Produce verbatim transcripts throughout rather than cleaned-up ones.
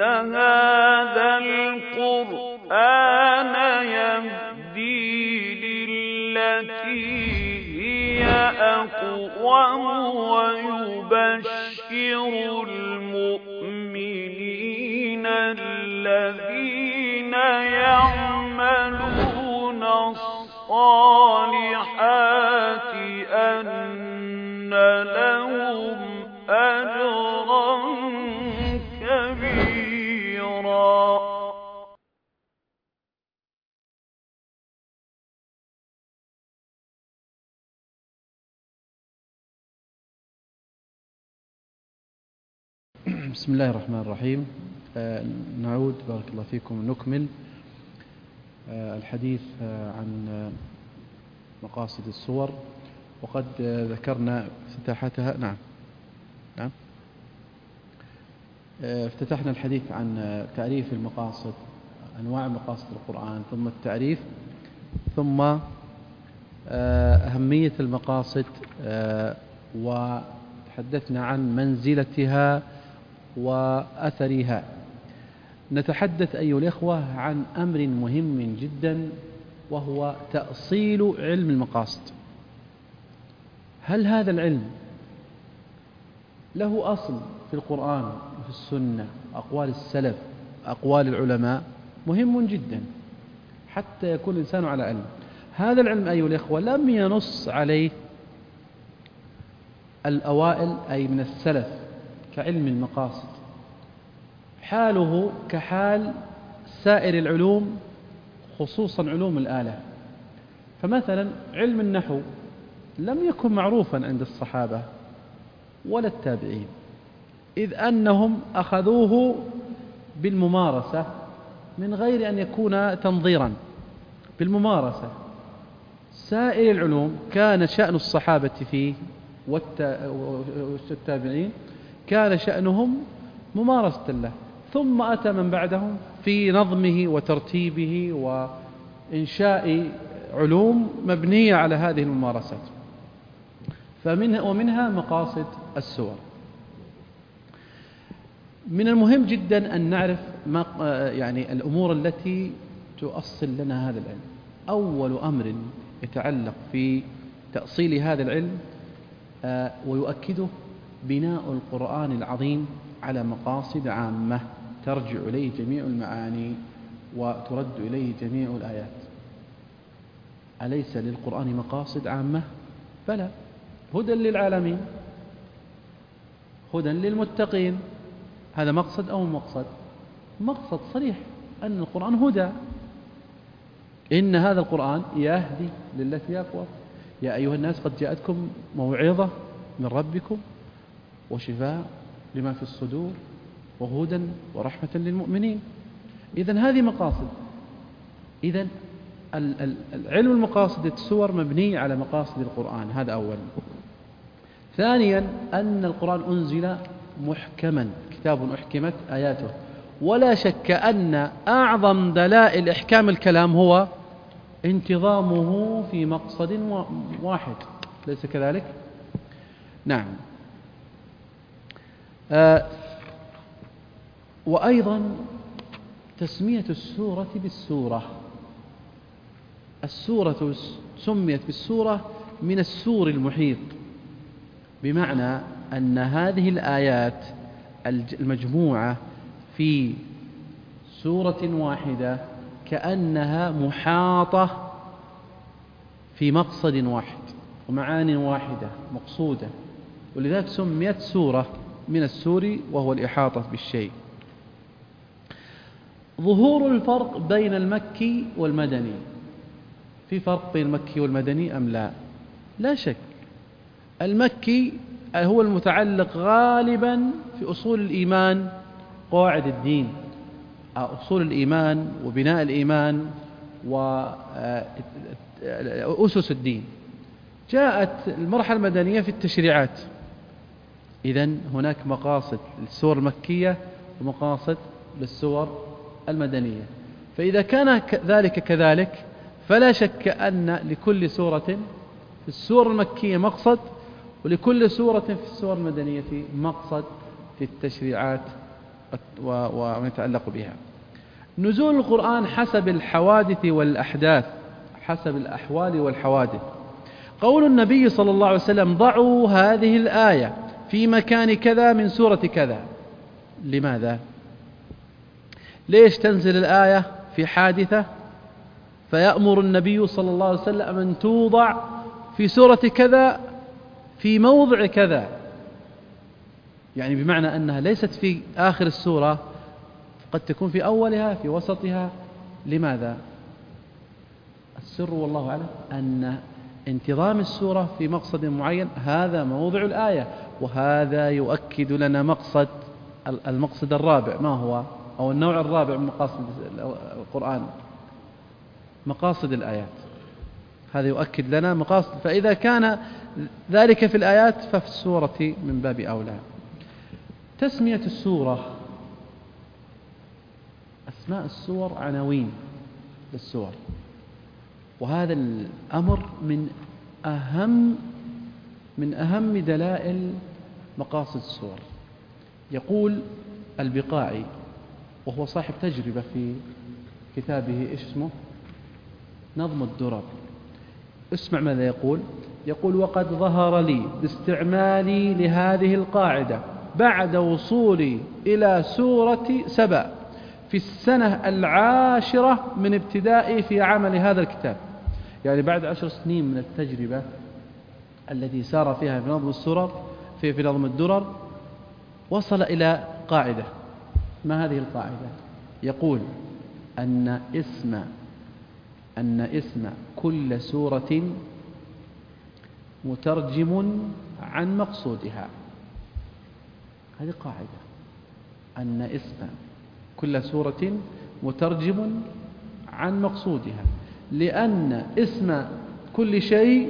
هَٰذَا الْقُرْآنَ يَهْدِي لِلَّتِي هِيَ أَقْوَمُ وَيُبَشِّرُ الْمُؤْمِنِينَ الَّذِينَ يَعْمَلُونَ الصَّالِحَاتِ أَنَّ لَهُمْ أَجْرًا كَبِيرًا. بسم الله الرحمن الرحيم. آه نعود بارك الله فيكم نكمل آه الحديث آه عن آه مقاصد السور، وقد آه ذكرنا افتتاحتها. نعم نعم آه افتتحنا الحديث عن آه تعريف المقاصد، أنواع مقاصد القرآن، ثم التعريف، ثم آه أهمية المقاصد، آه وتحدثنا عن منزلتها وأثرها. نتحدث أيها الإخوة عن أمر مهم جدا، وهو تأصيل علم المقاصد. هل هذا العلم له أصل في القرآن وفي السنة، أقوال السلف، أقوال العلماء؟ مهم جدا حتى يكون الإنسان على علم. هذا العلم أيها الإخوة لم ينص عليه الأوائل أي من السلف كعلم المقاصد، حاله كحال سائر العلوم، خصوصا علوم الآلة. فمثلا علم النحو لم يكن معروفا عند الصحابة ولا التابعين، إذ أنهم أخذوه بالممارسة من غير أن يكون تنظيرا، بالممارسة. سائر العلوم كان شأن الصحابة فيه والتابعين كان شأنهم ممارسة له، ثم أتى من بعدهم في نظمه وترتيبه وإنشاء علوم مبنية على هذه الممارسات، فمنها ومنها مقاصد السور. من المهم جدا أن نعرف ما يعني الأمور التي تؤصل لنا هذا العلم. أول أمر يتعلق في تأصيل هذا العلم ويؤكده بناء القرآن العظيم على مقاصد عامة ترجع إليه جميع المعاني وترد إليه جميع الآيات. أليس للقرآن مقاصد عامة؟ بلى، هدى للعالمين، هدى للمتقين. هذا مقصد أو مقصد؟ مقصد صريح أن القرآن هدى. إن هذا القرآن يهدي للتي أقوى. يا أيها الناس قد جاءتكم موعظة من ربكم وشفاء لما في الصدور وهدى ورحمة للمؤمنين. إذن هذه مقاصد. إذن العلم المقاصد السور مبني على مقاصد القرآن، هذا أولا. ثانيا أن القرآن أنزل محكما، كتاب أحكمت آياته، ولا شك أن أعظم دلائل إحكام الكلام هو انتظامه في مقصد واحد، ليس كذلك؟ نعم. آه وأيضا تسمية السورة بالسورة. السورة سميت بالسورة من السور المحيط، بمعنى أن هذه الآيات المجموعة في سورة واحدة كأنها محاطة في مقصد واحد ومعان واحدة مقصودة، ولذلك سميت سورة من السور، وهو الإحاطة بالشيء. ظهور الفرق بين المكي والمدني. في فرق بين المكي والمدني أم لا؟ لا شك. المكي هو المتعلق غالبا في أصول الإيمان، قواعد الدين، أصول الإيمان وبناء الإيمان وأسس الدين. جاءت المرحلة المدنية في التشريعات. إذن هناك مقاصد للسور المكية ومقاصد للسور المدنية. فإذا كان ذلك كذلك فلا شك أن لكل سورة في السور المكية مقصد، ولكل سورة في السور المدنية مقصد في التشريعات وما يتعلق بها. نزول القرآن حسب الحوادث والأحداث، حسب الأحوال والحوادث. قول النبي صلى الله عليه وسلم ضعوا هذه الآية في مكان كذا من سورة كذا، لماذا؟ ليش تنزل الآية في حادثة فيأمر النبي صلى الله عليه وسلم أن توضع في سورة كذا في موضع كذا؟ يعني بمعنى أنها ليست في آخر السورة، قد تكون في أولها في وسطها. لماذا؟ السر والله أعلم أن انتظام السورة في مقصد معين هذا موضع الآية، وهذا يؤكد لنا مقصد المقصد الرابع. ما هو؟ أو النوع الرابع من مقاصد القرآن، مقاصد الآيات. هذا يؤكد لنا مقاصد، فإذا كان ذلك في الآيات ففي السورة من باب أولى. تسمية السورة، أسماء السور عناوين للسور، وهذا الأمر من أهم من أهم دلائل مقاصد السور. يقول البقاعي وهو صاحب تجربة في كتابه إيش اسمه؟ نظم الدرر. اسمع ماذا يقول. يقول: وقد ظهر لي باستعمالي لهذه القاعدة بعد وصولي إلى سورة سبأ في السنة العاشرة من ابتدائي في عمل هذا الكتاب، يعني بعد عشر سنين من التجربة التي سار فيها في نظم السرر في في نظم الدرر، وصل إلى قاعدة. ما هذه القاعدة؟ يقول أن اسم أن اسم كل سورة مترجم عن مقصودها. هذه قاعدة، أن اسم كل سورة مترجم عن مقصودها، لأن اسم كل شيء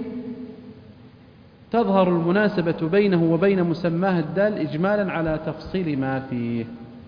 تظهر المناسبة بينه وبين مسماه الدال إجمالا على تفصيل ما فيه.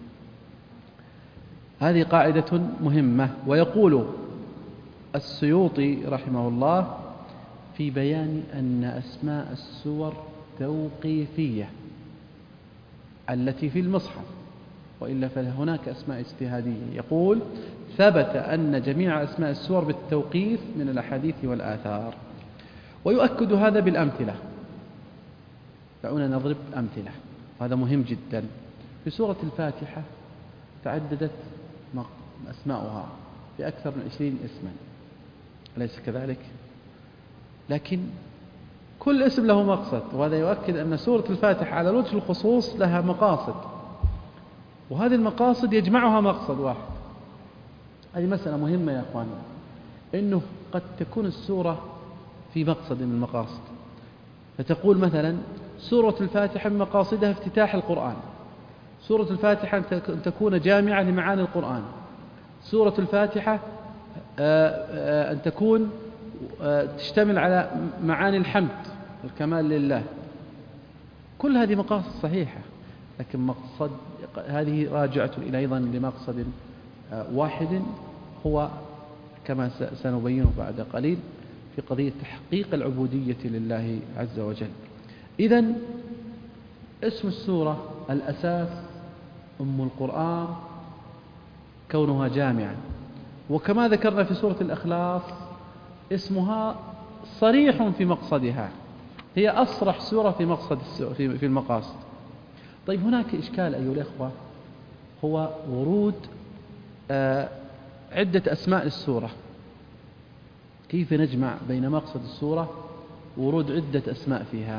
هذه قاعدة مهمة. ويقول السيوطي رحمه الله في بيان أن أسماء السور توقيفية التي في المصحف، وإلا فهناك أسماء اجتهادية. يقول: ثبت أن جميع أسماء السور بالتوقيف من الأحاديث والآثار. ويؤكد هذا بالأمثلة. دعونا نضرب أمثلة، وهذا مهم جدا. في سورة الفاتحة تعددت أسماؤها بأكثر من عشرين اسما، أليس كذلك؟ لكن كل اسم له مقصد، وهذا يؤكد أن سورة الفاتحة على وجه الخصوص لها مقاصد، وهذه المقاصد يجمعها مقصد واحد. هذه مسألة مهمة يا أخواني، إنه قد تكون السورة في مقصد من المقاصد، فتقول مثلا سورة الفاتحة من مقاصدها افتتاح القرآن، سورة الفاتحة أن تكون جامعة لمعاني القرآن، سورة الفاتحة أن تكون تشتمل على معاني الحمد والكمال لله. كل هذه مقاصد صحيحة، لكن مقصد هذه راجعة إلى أيضا لمقصد واحد، هو كما سنبينه بعد قليل في قضية تحقيق العبودية لله عز وجل. إذن اسم السورة الأساس أم القرآن كونها جامعا، وكما ذكرنا في سورة الإخلاص اسمها صريح في مقصدها، هي أصرح سورة في مقصد في المقاصد. طيب هناك إشكال أيها الأخوة، هو ورود آه عدة أسماء للسورة. كيف نجمع بين مقصد السورة ورود عدة أسماء فيها؟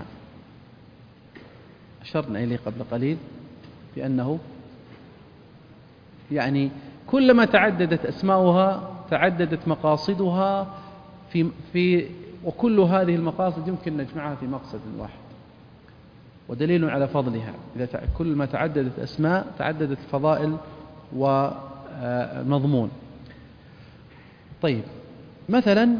أشرنا إليه قبل قليل بأنه يعني كلما تعددت أسماؤها تعددت مقاصدها في في وكل هذه المقاصد يمكن نجمعها في مقصد واحد، ودليل على فضلها. إذا كل ما تعددت أسماء تعددت الفضائل ومضمون. طيب مثلا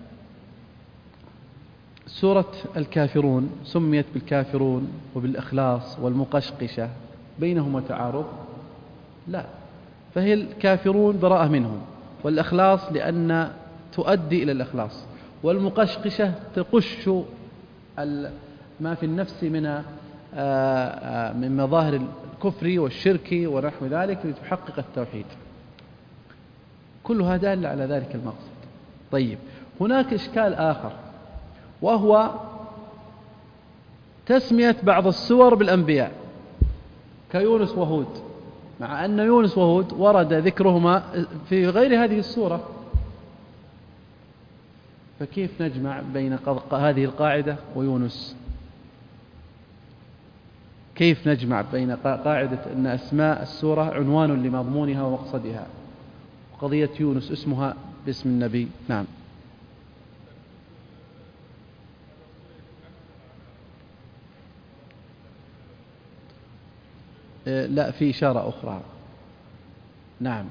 سورة الكافرون سميت بالكافرون وبالإخلاص والمقشقشة، بينهما تعارض؟ لا، فهي الكافرون براءة منهم، والإخلاص لأن تؤدي إلى الإخلاص، والمقشقشة تقش ما في النفس من من مظاهر الكفر والشرك ونحو ذلك لتحقق التوحيد. كلها دالة على ذلك المقصد. طيب، هناك إشكال آخر، وهو تسمية بعض السور بالأنبياء كيونس وهود، مع أن يونس وهود ورد ذكرهما في غير هذه السورة. فكيف نجمع بين هذه القاعدة ويونس؟ كيف نجمع بين قاعدة أن أسماء السورة عنوان لمضمونها ومقصدها، وقضية يونس اسمها باسم النبي؟ نعم. لا، في إشارة أخرى. نعم،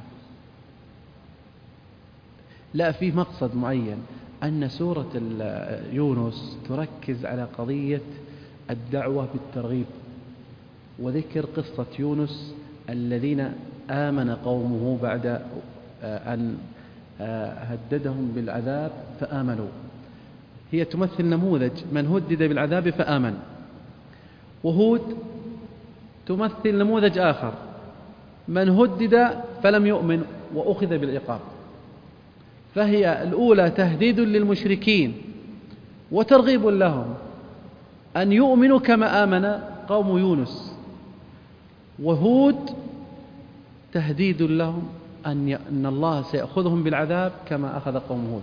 لا، في مقصد معين، أن سورة يونس تركز على قضية الدعوة بالترغيب، وذكر قصة يونس الذين آمن قومه بعد أن هددهم بالعذاب فآمنوا. هي تمثل نموذج من هدد بالعذاب فآمن. وهود تمثل نموذج آخر، من هدد فلم يؤمن وأخذ بالعقاب. فهي الأولى تهديد للمشركين وترغيب لهم أن يؤمنوا كما آمن قوم يونس، وهود تهديد لهم أن أن الله سيأخذهم بالعذاب كما أخذ قوم هود.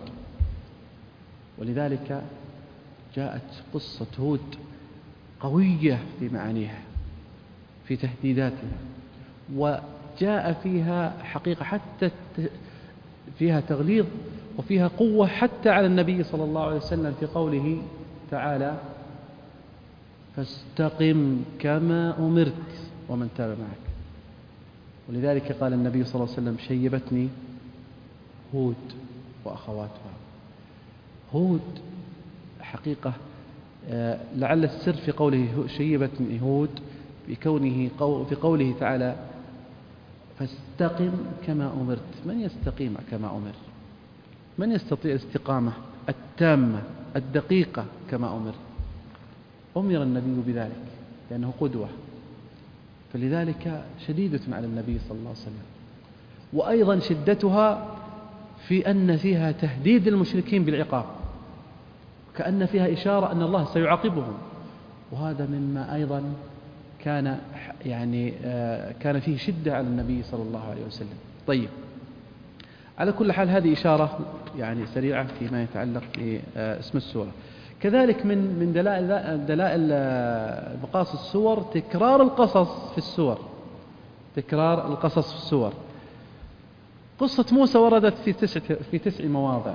ولذلك جاءت قصة هود قوية في معانيها، في تهديداتها، وجاء فيها حقيقة حتى فيها تغليظ وفيها قوة حتى على النبي صلى الله عليه وسلم في قوله تعالى: فاستقم كما أمرت ومن تاب معك. ولذلك قال النبي صلى الله عليه وسلم: شيبتني هود وأخواتها. هود حقيقة لعل السر في قوله شيبتني هود بكونه في قوله تعالى: فاستقم كما أمرت. من يستقيم كما أمر؟ من يستطيع الاستقامة التامة الدقيقة كما أمر؟ أمر النبي بذلك لأنه قدوة، فلذلك شديدة على النبي صلى الله عليه وسلم. وأيضا شدتها في أن فيها تهديد المشركين بالعقاب، كأن فيها إشارة أن الله سيعاقبهم، وهذا مما أيضا كان يعني كان فيه شدة على النبي صلى الله عليه وسلم. طيب، على كل حال هذه إشارة يعني سريعة فيما يتعلق باسم السورة. كذلك من من دلائل دلائل مقاصد السور تكرار القصص في السور، تكرار القصص في السور. قصة موسى وردت في تسع في تسع مواضع،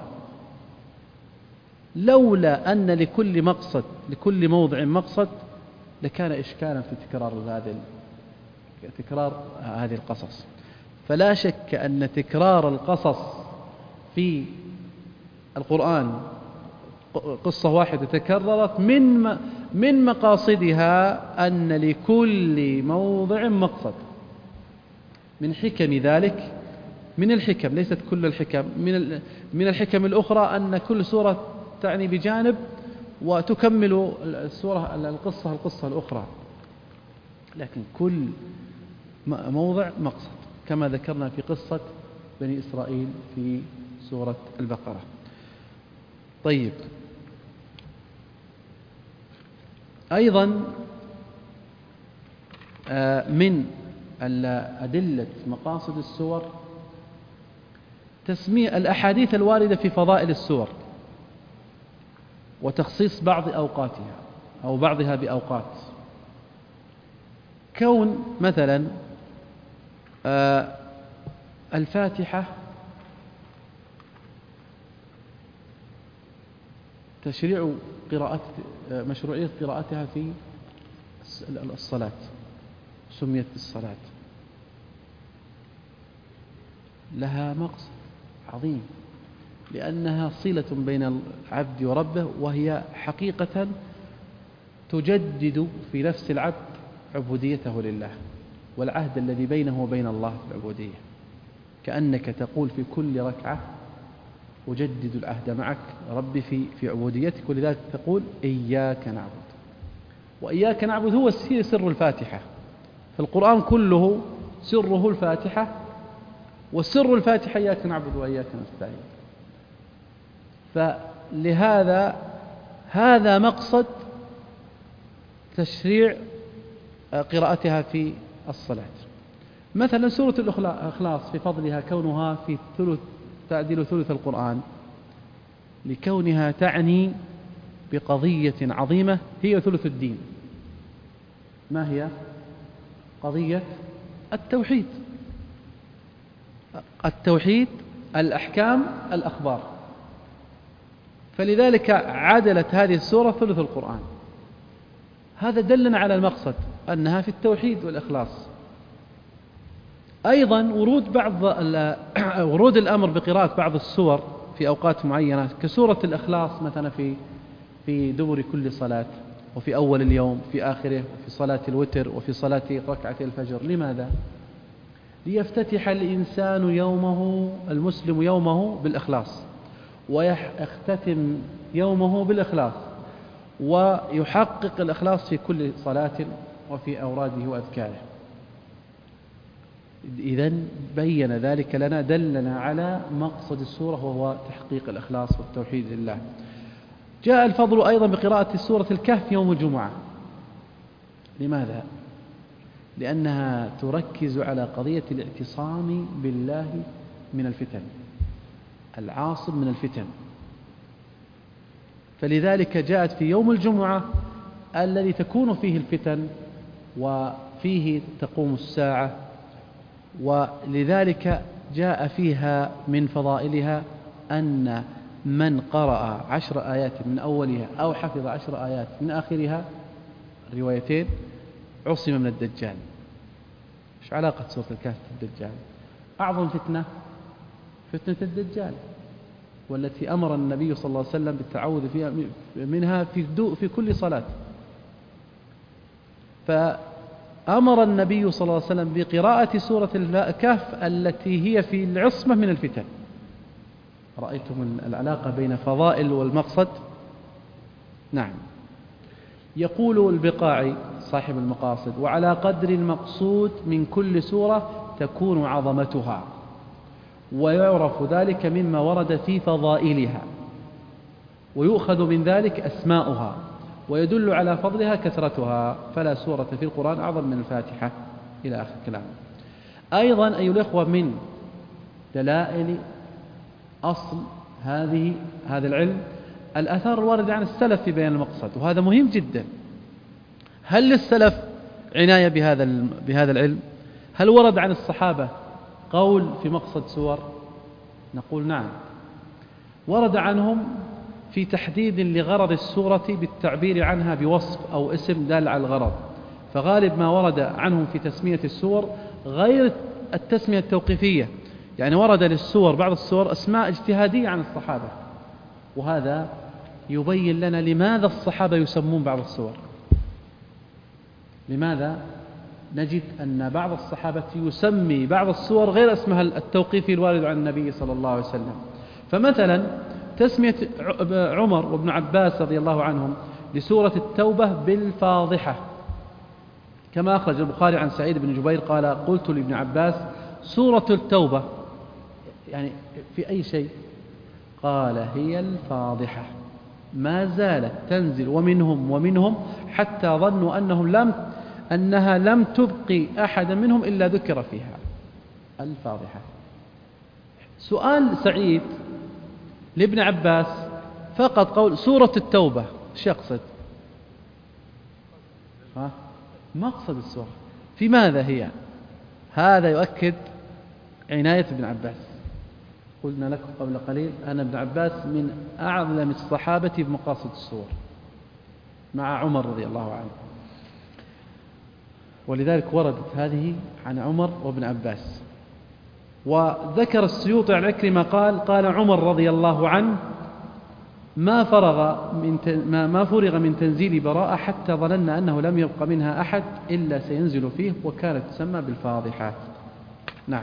لولا أن لكل مقصد لكل موضع مقصد لكان إشكالا في تكرار هذه تكرار هذه القصص. فلا شك أن تكرار القصص في القرآن قصة واحدة تكررت من من مقاصدها أن لكل موضع مقصد. من حكم ذلك، من الحكم ليست كل الحكم، من من الحكم الأخرى أن كل سورة تعني بجانب وتكمل السورة القصة القصة الأخرى، لكن كل موضع مقصد، كما ذكرنا في قصة بني إسرائيل في سورة البقرة. طيب، أيضا من أدلة مقاصد السور تسمية الأحاديث الواردة في فضائل السور وتخصيص بعض أوقاتها أو بعضها بأوقات. كون مثلا الفاتحة تشريع قراءة مشروعية قراءتها في الصلاة، سميت بالصلاة، لها مقصد عظيم لأنها صلة بين العبد وربه، وهي حقيقة تجدد في نفس العبد عبوديته لله والعهد الذي بينه وبين الله في العبودية، كأنك تقول في كل ركعة أجدد العهد معك ربي في في عبوديتك، ولذلك تقول إياك نعبد. وإياك نعبد هو سر الفاتحة، فالقرآن كله سره الفاتحة، وسر الفاتحة إياك نعبد وإياك نستعين. فلهذا هذا مقصد تشريع قراءتها في الصلاة. مثلا سورة الإخلاص في فضلها كونها في ثلث تعديل ثلث القرآن، لكونها تعني بقضية عظيمة هي ثلث الدين. ما هي؟ قضية التوحيد. التوحيد، الأحكام، الأخبار. فلذلك عدلت هذه السورة ثلث القرآن. هذا دلنا على المقصد أنها في التوحيد والإخلاص. أيضا ورود بعض ورود الأمر بقراءة بعض السور في أوقات معينة كسورة الإخلاص مثلا في في دبر كل صلاة، وفي أول اليوم، في آخره، وفي صلاة الوتر، وفي صلاة ركعتي الفجر. لماذا؟ ليفتتح الإنسان يومه، المسلم يومه بالإخلاص، ويختتم يومه بالإخلاص، ويحقق الإخلاص في كل صلاة وفي أوراده وأذكاره. إذن بين ذلك لنا، دلنا على مقصد السورة وهو تحقيق الإخلاص والتوحيد لله. جاء الفضل أيضا بقراءة سورة الكهف يوم الجمعة. لماذا؟ لأنها تركز على قضية الاعتصام بالله من الفتن، العاصم من الفتن. فلذلك جاءت في يوم الجمعة الذي تكون فيه الفتن وفيه تقوم الساعة، ولذلك جاء فيها من فضائلها أن من قرأ عشر آيات من أولها أو حفظ عشر آيات من آخرها، الروايتين، عصم من الدجال. إيش علاقة سورة الكهف بالدجال؟ أعظم فتنة فتنة الدجال، والتي أمر النبي صلى الله عليه وسلم بالتعوذ فيها منها في في كل صلاة. فأمر النبي صلى الله عليه وسلم بقراءة سورة الكهف التي هي في العصمة من الفتن. رأيتم العلاقة بين فضائل والمقصد؟ نعم. يقول البقاعي صاحب المقاصد: وعلى قدر المقصود من كل سورة تكون عظمتها، ويعرف ذلك مما ورد في فضائلها، ويؤخذ من ذلك أسماؤها، ويدل على فضلها كثرتها، فلا سورة في القرآن أعظم من الفاتحة، إلى آخر الكلام. أيضا أيها الأخوة من دلائل أصل هذه هذا العلم الأثار الواردة عن السلف في بيان المقصد، وهذا مهم جدا. هل للسلف عناية بهذا بهذا العلم؟ هل ورد عن الصحابة قول في مقصد سور؟ نقول نعم، ورد عنهم في تحديد لغرض السورة بالتعبير عنها بوصف أو اسم دال على الغرض. فغالب ما ورد عنهم في تسمية السور غير التسمية التوقيفية، يعني ورد للسور بعض السور أسماء اجتهادية عن الصحابة، وهذا يبين لنا لماذا الصحابة يسمون بعض السور. لماذا؟ نجد أن بعض الصحابة يسمي بعض السور غير اسمها التوقيفي الوارد عن النبي صلى الله عليه وسلم. فمثلا تسمية عمر وابن عباس رضي الله عنهم لسورة التوبة بالفاضحة، كما أخرج البخاري عن سعيد بن جبير قال: قلت لابن عباس: سورة التوبة يعني في أي شيء؟ قال: هي الفاضحة، ما زالت تنزل ومنهم ومنهم حتى ظنوا أنهم لم أنها لم تبقي أحدا منهم إلا ذكر فيها الفاضحة. سؤال سعيد لابن عباس فقط قول سورة التوبة، ايش يقصد؟ ها؟ مقصد السورة في ماذا هي؟ هذا يؤكد عناية ابن عباس. قلنا لكم قبل قليل أن ابن عباس من أعلم الصحابة بمقاصد السور مع عمر رضي الله عنه، ولذلك وردت هذه عن عمر وابن عباس. وذكر السيوطي عن عكرمة قال: قال عمر رضي الله عنه: ما فرغ من ما, ما فرغ من تنزيل براءة حتى ظننا أنه لم يبق منها أحد إلا سينزل فيه، وكانت تسمى بالفاضحات. نعم.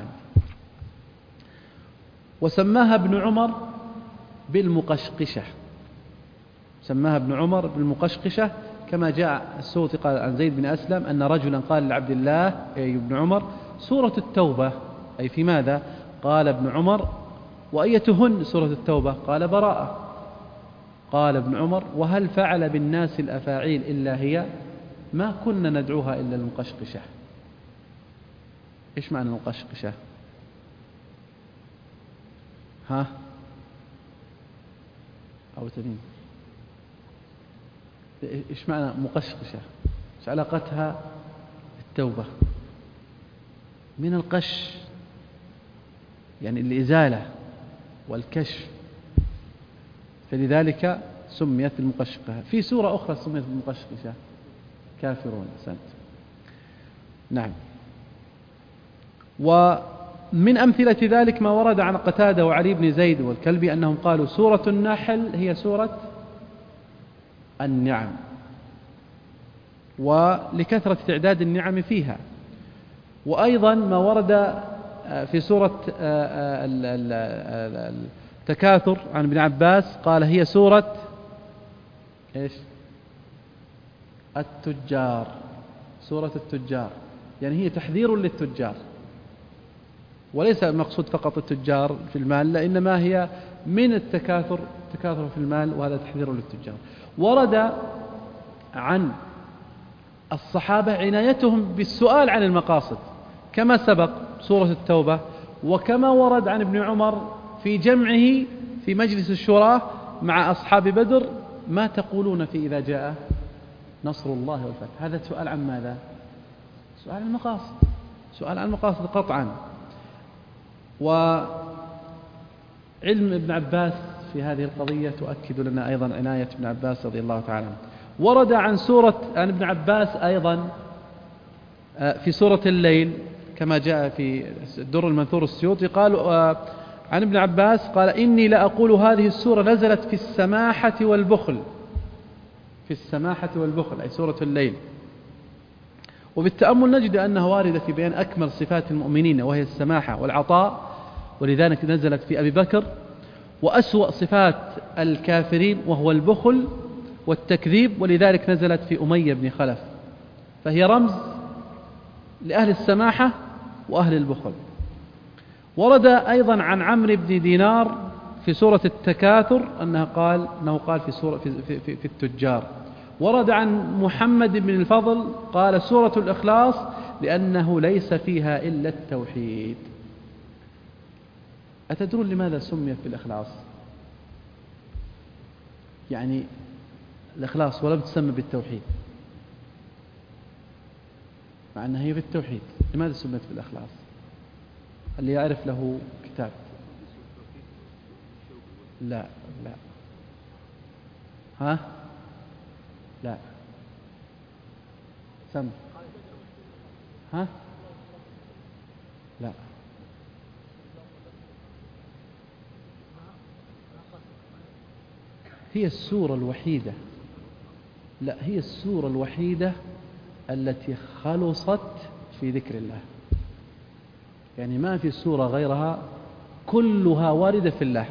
وسماها ابن عمر بالمقشقشة، سماها ابن عمر بالمقشقشة كما جاء السوطي قال عن زيد بن أسلم أن رجلا قال لعبد الله أي ابن عمر سورة التوبة أي في ماذا؟ قال ابن عمر وأيتهن سورة التوبة؟ قال براءة. قال ابن عمر وهل فعل بالناس الأفاعيل إلا هي؟ ما كنا ندعوها إلا المقشقشة. إيش معنى المقشقشة؟ ها أو تميم إيش معنى مقشقشة؟ إيش علاقتها التوبة؟ من القش يعني الإزالة والكشف، فلذلك سميت المقشقة. في سورة أخرى سميت المقشقشة كافرون. أحسنت. نعم. ومن أمثلة ذلك ما ورد عن قتادة وعلي بن زيد والكلبي أنهم قالوا سورة النحل هي سورة النعم، ولكثرة تعداد النعم فيها. وأيضا ما ورد في سورة التكاثر عن ابن عباس قال هي سورة إيش؟ التجار، سورة التجار، يعني هي تحذير للتجار، وليس المقصود فقط التجار في المال، لإنما هي من التكاثر، التكاثر في المال، وهذا تحذير للتجار. ورد عن الصحابة عنايتهم بالسؤال عن المقاصد كما سبق سورة التوبة، وكما ورد عن ابن عمر في جمعه في مجلس الشورى مع أصحاب بدر ما تقولون في إذا جاء نصر الله والفتح. هذا سؤال عن ماذا؟ سؤال عن المقاصد، سؤال عن المقاصد قطعا. وعلم ابن عباس في هذه القضية تؤكد لنا أيضا عناية ابن عباس رضي الله تعالى عنه. ورد عن سورة عن ابن عباس أيضا في سورة الليل كما جاء في الدر المنثور السيوطي، قالوا عن ابن عباس قال إني لأقول هذه السورة نزلت في السماحة والبخل، في السماحة والبخل أي سورة الليل. وبالتأمل نجد أنها واردة في بيان أكمل صفات المؤمنين وهي السماحة والعطاء، ولذلك نزلت في أبي بكر، وأسوأ صفات الكافرين وهو البخل والتكذيب، ولذلك نزلت في أمية بن خلف، فهي رمز لأهل السماحة وأهل البخل. ورد أيضا عن عمرو بن دينار في سورة التكاثر أنه قال أنه قال في سورة في, في, في, في التجار. ورد عن محمد بن الفضل قال سورة الإخلاص لأنه ليس فيها إلا التوحيد. أتدرون لماذا سميت بالإخلاص؟ يعني الإخلاص ولم تسمى بالتوحيد مع أنها هي بالتوحيد، لماذا سميت بالإخلاص؟ اللي يعرف له كتاب. لا لا ها لا سم ها لا هي السورة الوحيدة، لا هي السورة الوحيدة التي خلصت في ذكر الله، يعني ما في سورة غيرها كلها واردة في الله،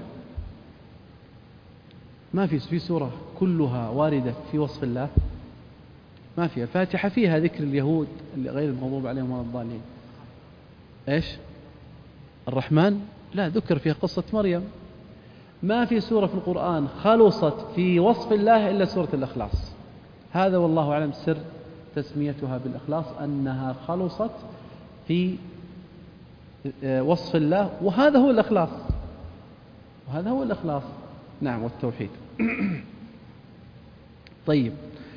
ما في في سورة كلها واردة في وصف الله، ما فيها. الفاتحة فيها ذكر اليهود اللي غير المغضوب عليهم ولا الضالين. ايش؟ الرحمن لا، ذكر فيها قصة مريم. ما في سورة في القرآن خلصت في وصف الله إلا سورة الإخلاص. هذا والله أعلم سر تسميتها بالإخلاص، أنها خلصت في وصف الله، وهذا هو الإخلاص، وهذا هو الإخلاص. نعم، والتوحيد. طيب،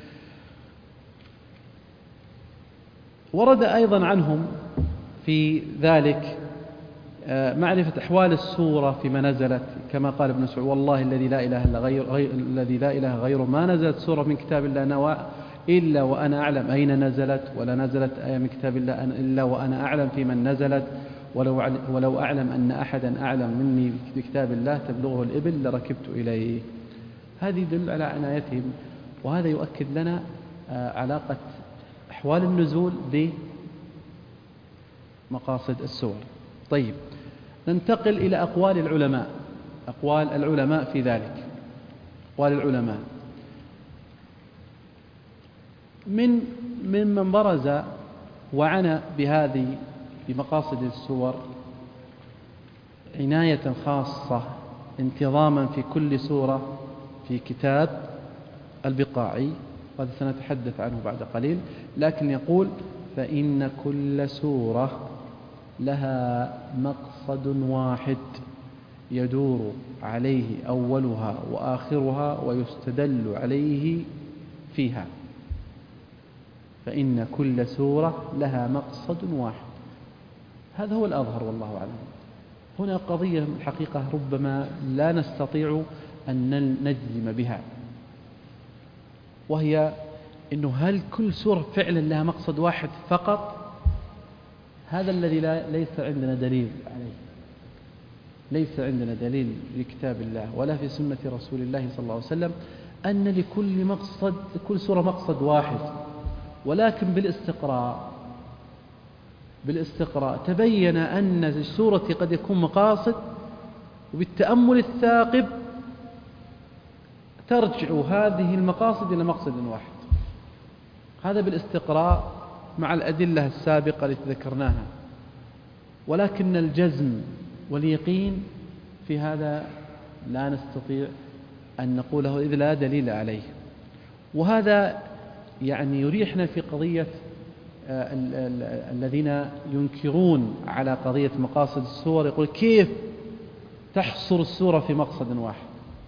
ورد أيضا عنهم في ذلك معرفة أحوال السورة فيما نزلت، كما قال ابن مسعود والله الذي لا إله إلا غير, غير الذي لا إله غيره ما نزلت سورة من كتاب الله إلا وأنا أعلم أين نزلت، ولا نزلت آية من كتاب الله إلا وأنا أعلم في من نزلت، ولو ولو أعلم أن أحدا أعلم مني بكتاب الله تبلغه الإبل لركبت إليه. هذه يدل على عنايتهم، وهذا يؤكد لنا علاقة أحوال النزول بمقاصد السور. طيب، ننتقل إلى أقوال العلماء، أقوال العلماء في ذلك. أقوال العلماء من ممن برز وعنى بهذه بمقاصد السور عناية خاصة انتظاما في كل سورة في كتاب البقاعي، وهذا سنتحدث عنه بعد قليل، لكن يقول فإن كل سورة لها مقصد واحد يدور عليه أولها وآخرها ويستدل عليه فيها. فإن كل سورة لها مقصد واحد، هذا هو الأظهر والله أعلم. هنا قضية الحقيقة ربما لا نستطيع أن نجزم بها، وهي أنه هل كل سورة فعلا لها مقصد واحد فقط؟ هذا الذي لا ليس عندنا دليل عليه، ليس عندنا دليل في كتاب الله ولا في سنة رسول الله صلى الله عليه وسلم أن لكل مقصد كل سورة مقصد واحد، ولكن بالاستقراء بالاستقراء تبين أن السورة قد يكون مقاصد، وبالتأمل الثاقب ترجع هذه المقاصد إلى مقصد واحد. هذا بالاستقراء مع الأدلة السابقة التي ذكرناها، ولكن الجزم واليقين في هذا لا نستطيع أن نقوله إذ لا دليل عليه. وهذا يعني يريحنا في قضية الذين ينكرون على قضية مقاصد السور، يقول كيف تحصر السورة في مقصد واحد؟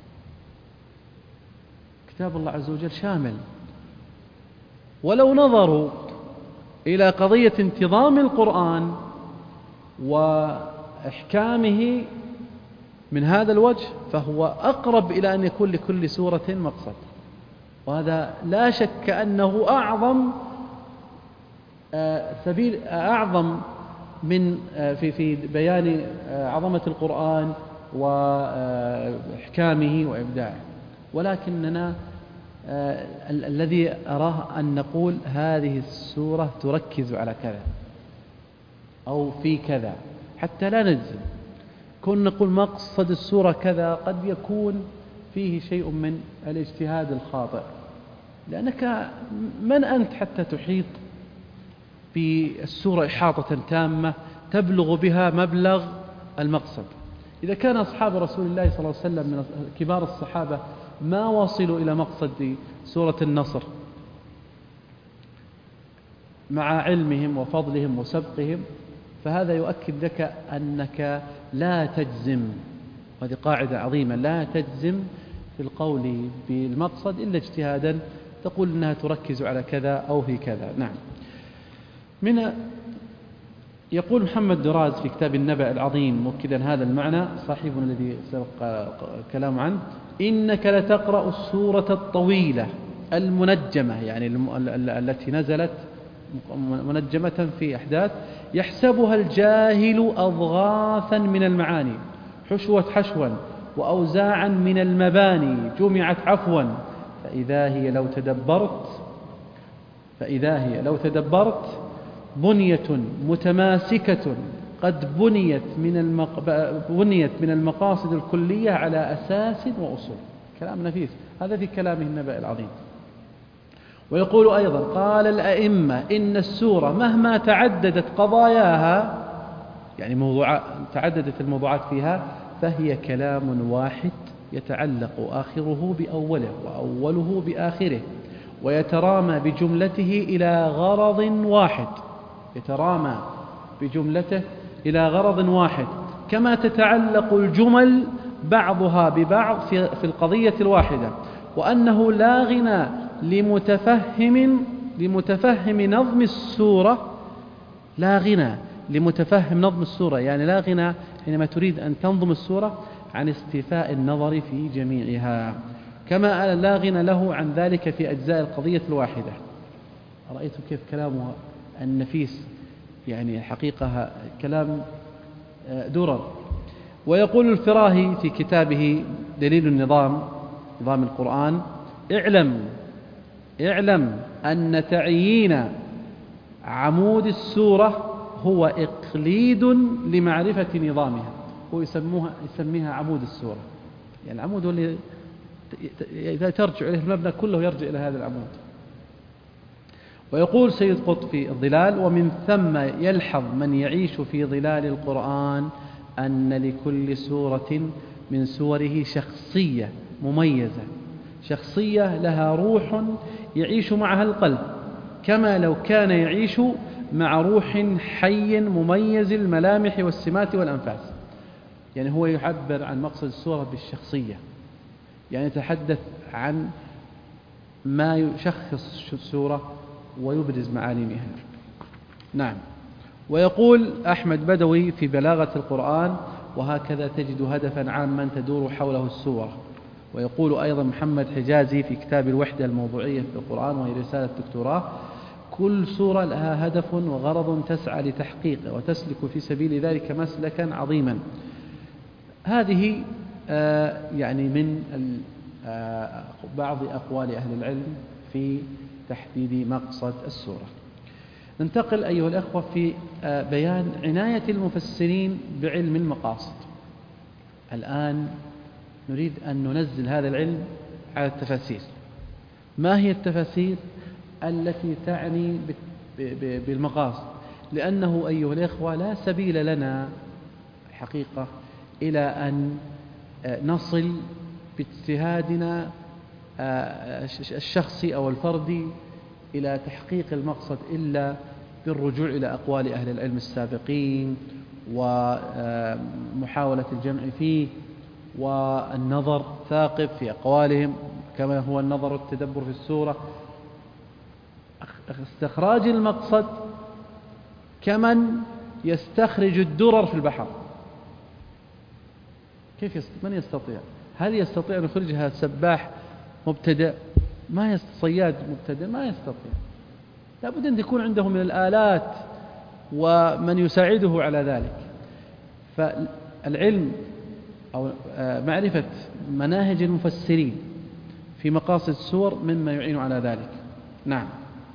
كتاب الله عز وجل شامل، ولو نظروا إلى قضية انتظام القرآن وإحكامه من هذا الوجه فهو أقرب إلى أن يكون لكل سورة مقصد، وهذا لا شك أنه أعظم سبيل أعظم من في في بيان عظمة القرآن وإحكامه وإبداعه. ولكننا الذي أراه أن نقول هذه السورة تركز على كذا أو في كذا حتى لا نجزم. كن نقول مقصد السورة كذا قد يكون فيه شيء من الاجتهاد الخاطئ، لأنك من أنت حتى تحيط بالسورة إحاطة تامة تبلغ بها مبلغ المقصد؟ إذا كان أصحاب رسول الله صلى الله عليه وسلم من كبار الصحابة ما وصلوا إلى مقصد سورة النصر مع علمهم وفضلهم وسبقهم، فهذا يؤكد لك أنك لا تجزم، وهذه قاعدة عظيمة، لا تجزم في القول بالمقصد إلا اجتهادا، تقول أنها تركز على كذا أو في كذا. نعم. من يقول محمد دراز في كتاب النبأ العظيم مؤكدا هذا المعنى صاحبنا الذي سبق كلام عنه: إنك لتقرأ السورة الطويلة المنجمة، يعني التي نزلت منجمة في أحداث يحسبها الجاهل أضغاثا من المعاني حشوت حشوا وأوزاعا من المباني جمعت عفوا، فإذا هي لو تدبرت فإذا هي لو تدبرت بنية متماسكة قد بنيت من المق... بنيت من المقاصد الكلية على أساس وأصول. كلام نفيس هذا في كلامه النبأ العظيم. ويقول أيضا: قال الأئمة إن السورة مهما تعددت قضاياها، يعني موضوع تعددت الموضوعات فيها، فهي كلام واحد يتعلق آخره بأوله وأوله بآخره، ويترامى بجملته إلى غرض واحد يترامى بجملته إلى غرض واحد كما تتعلق الجمل بعضها ببعض في في القضية الواحدة، وأنه لا غنى لمتفهم لمتفهم نظم السورة لا غنى لمتفهم نظم السورة يعني لا غنى حينما تريد أن تنظم السورة عن استيفاء النظر في جميعها، كما لا غنى له عن ذلك في أجزاء القضية الواحدة. رأيت كيف كلامه النفيس، يعني حقيقة كلام درر. ويقول الفراهي في كتابه دليل النظام نظام القرآن: اعلم اعلم أن تعيين عمود السورة هو إقليد لمعرفة نظامها. هو يسموها يسميها عمود السورة، يعني العمود هو اللي إذا ترجع إليه المبنى كله يرجع إلى هذا العمود. ويقول سيد قطب في الظلال: ومن ثم يلحظ من يعيش في ظلال القرآن أن لكل سورة من سوره شخصية مميزة، شخصية لها روح يعيش معها القلب، كما لو كان يعيش مع روح حي مميز الملامح والسمات والأنفاس. يعني هو يعبر عن مقصد السورة بالشخصية، يعني يتحدث عن ما يشخص السورة ويبرز معالمها. نعم. ويقول أحمد بدوي في بلاغة القرآن: وهكذا تجد هدفا عاما تدور حوله السورة. ويقول أيضا محمد حجازي في كتاب الوحدة الموضوعية في القرآن، وهي رسالة دكتوراه: كل سورة لها هدف وغرض تسعى لتحقيقه وتسلك في سبيل ذلك مسلكا عظيما. هذه آه يعني من آه بعض أقوال أهل العلم في تحديد مقصد السورة. ننتقل أيها الأخوة في آه بيان عناية المفسرين بعلم المقاصد. الآن نريد أن ننزل هذا العلم على التفاسير. ما هي التفاسير التي تعني بالمقاصد؟ لأنه أيها الأخوة لا سبيل لنا حقيقة إلى أن نصل باجتهادنا الشخصي أو الفردي إلى تحقيق المقصد إلا بالرجوع إلى أقوال أهل العلم السابقين ومحاولة الجمع فيه والنظر ثاقب في أقوالهم كما هو النظر والتدبر في السورة. استخراج المقصد كمن يستخرج الدرر في البحر. كيف يستطيع؟ من يستطيع؟ هل يستطيع أن يخرجها سباح مبتدئ؟ ما يستطيع. صياد مبتدئ ما يستطيع. لابد أن تكون عنده من الآلات ومن يساعده على ذلك. فالعلم أو معرفة مناهج المفسرين في مقاصد السور مما يعين على ذلك. نعم.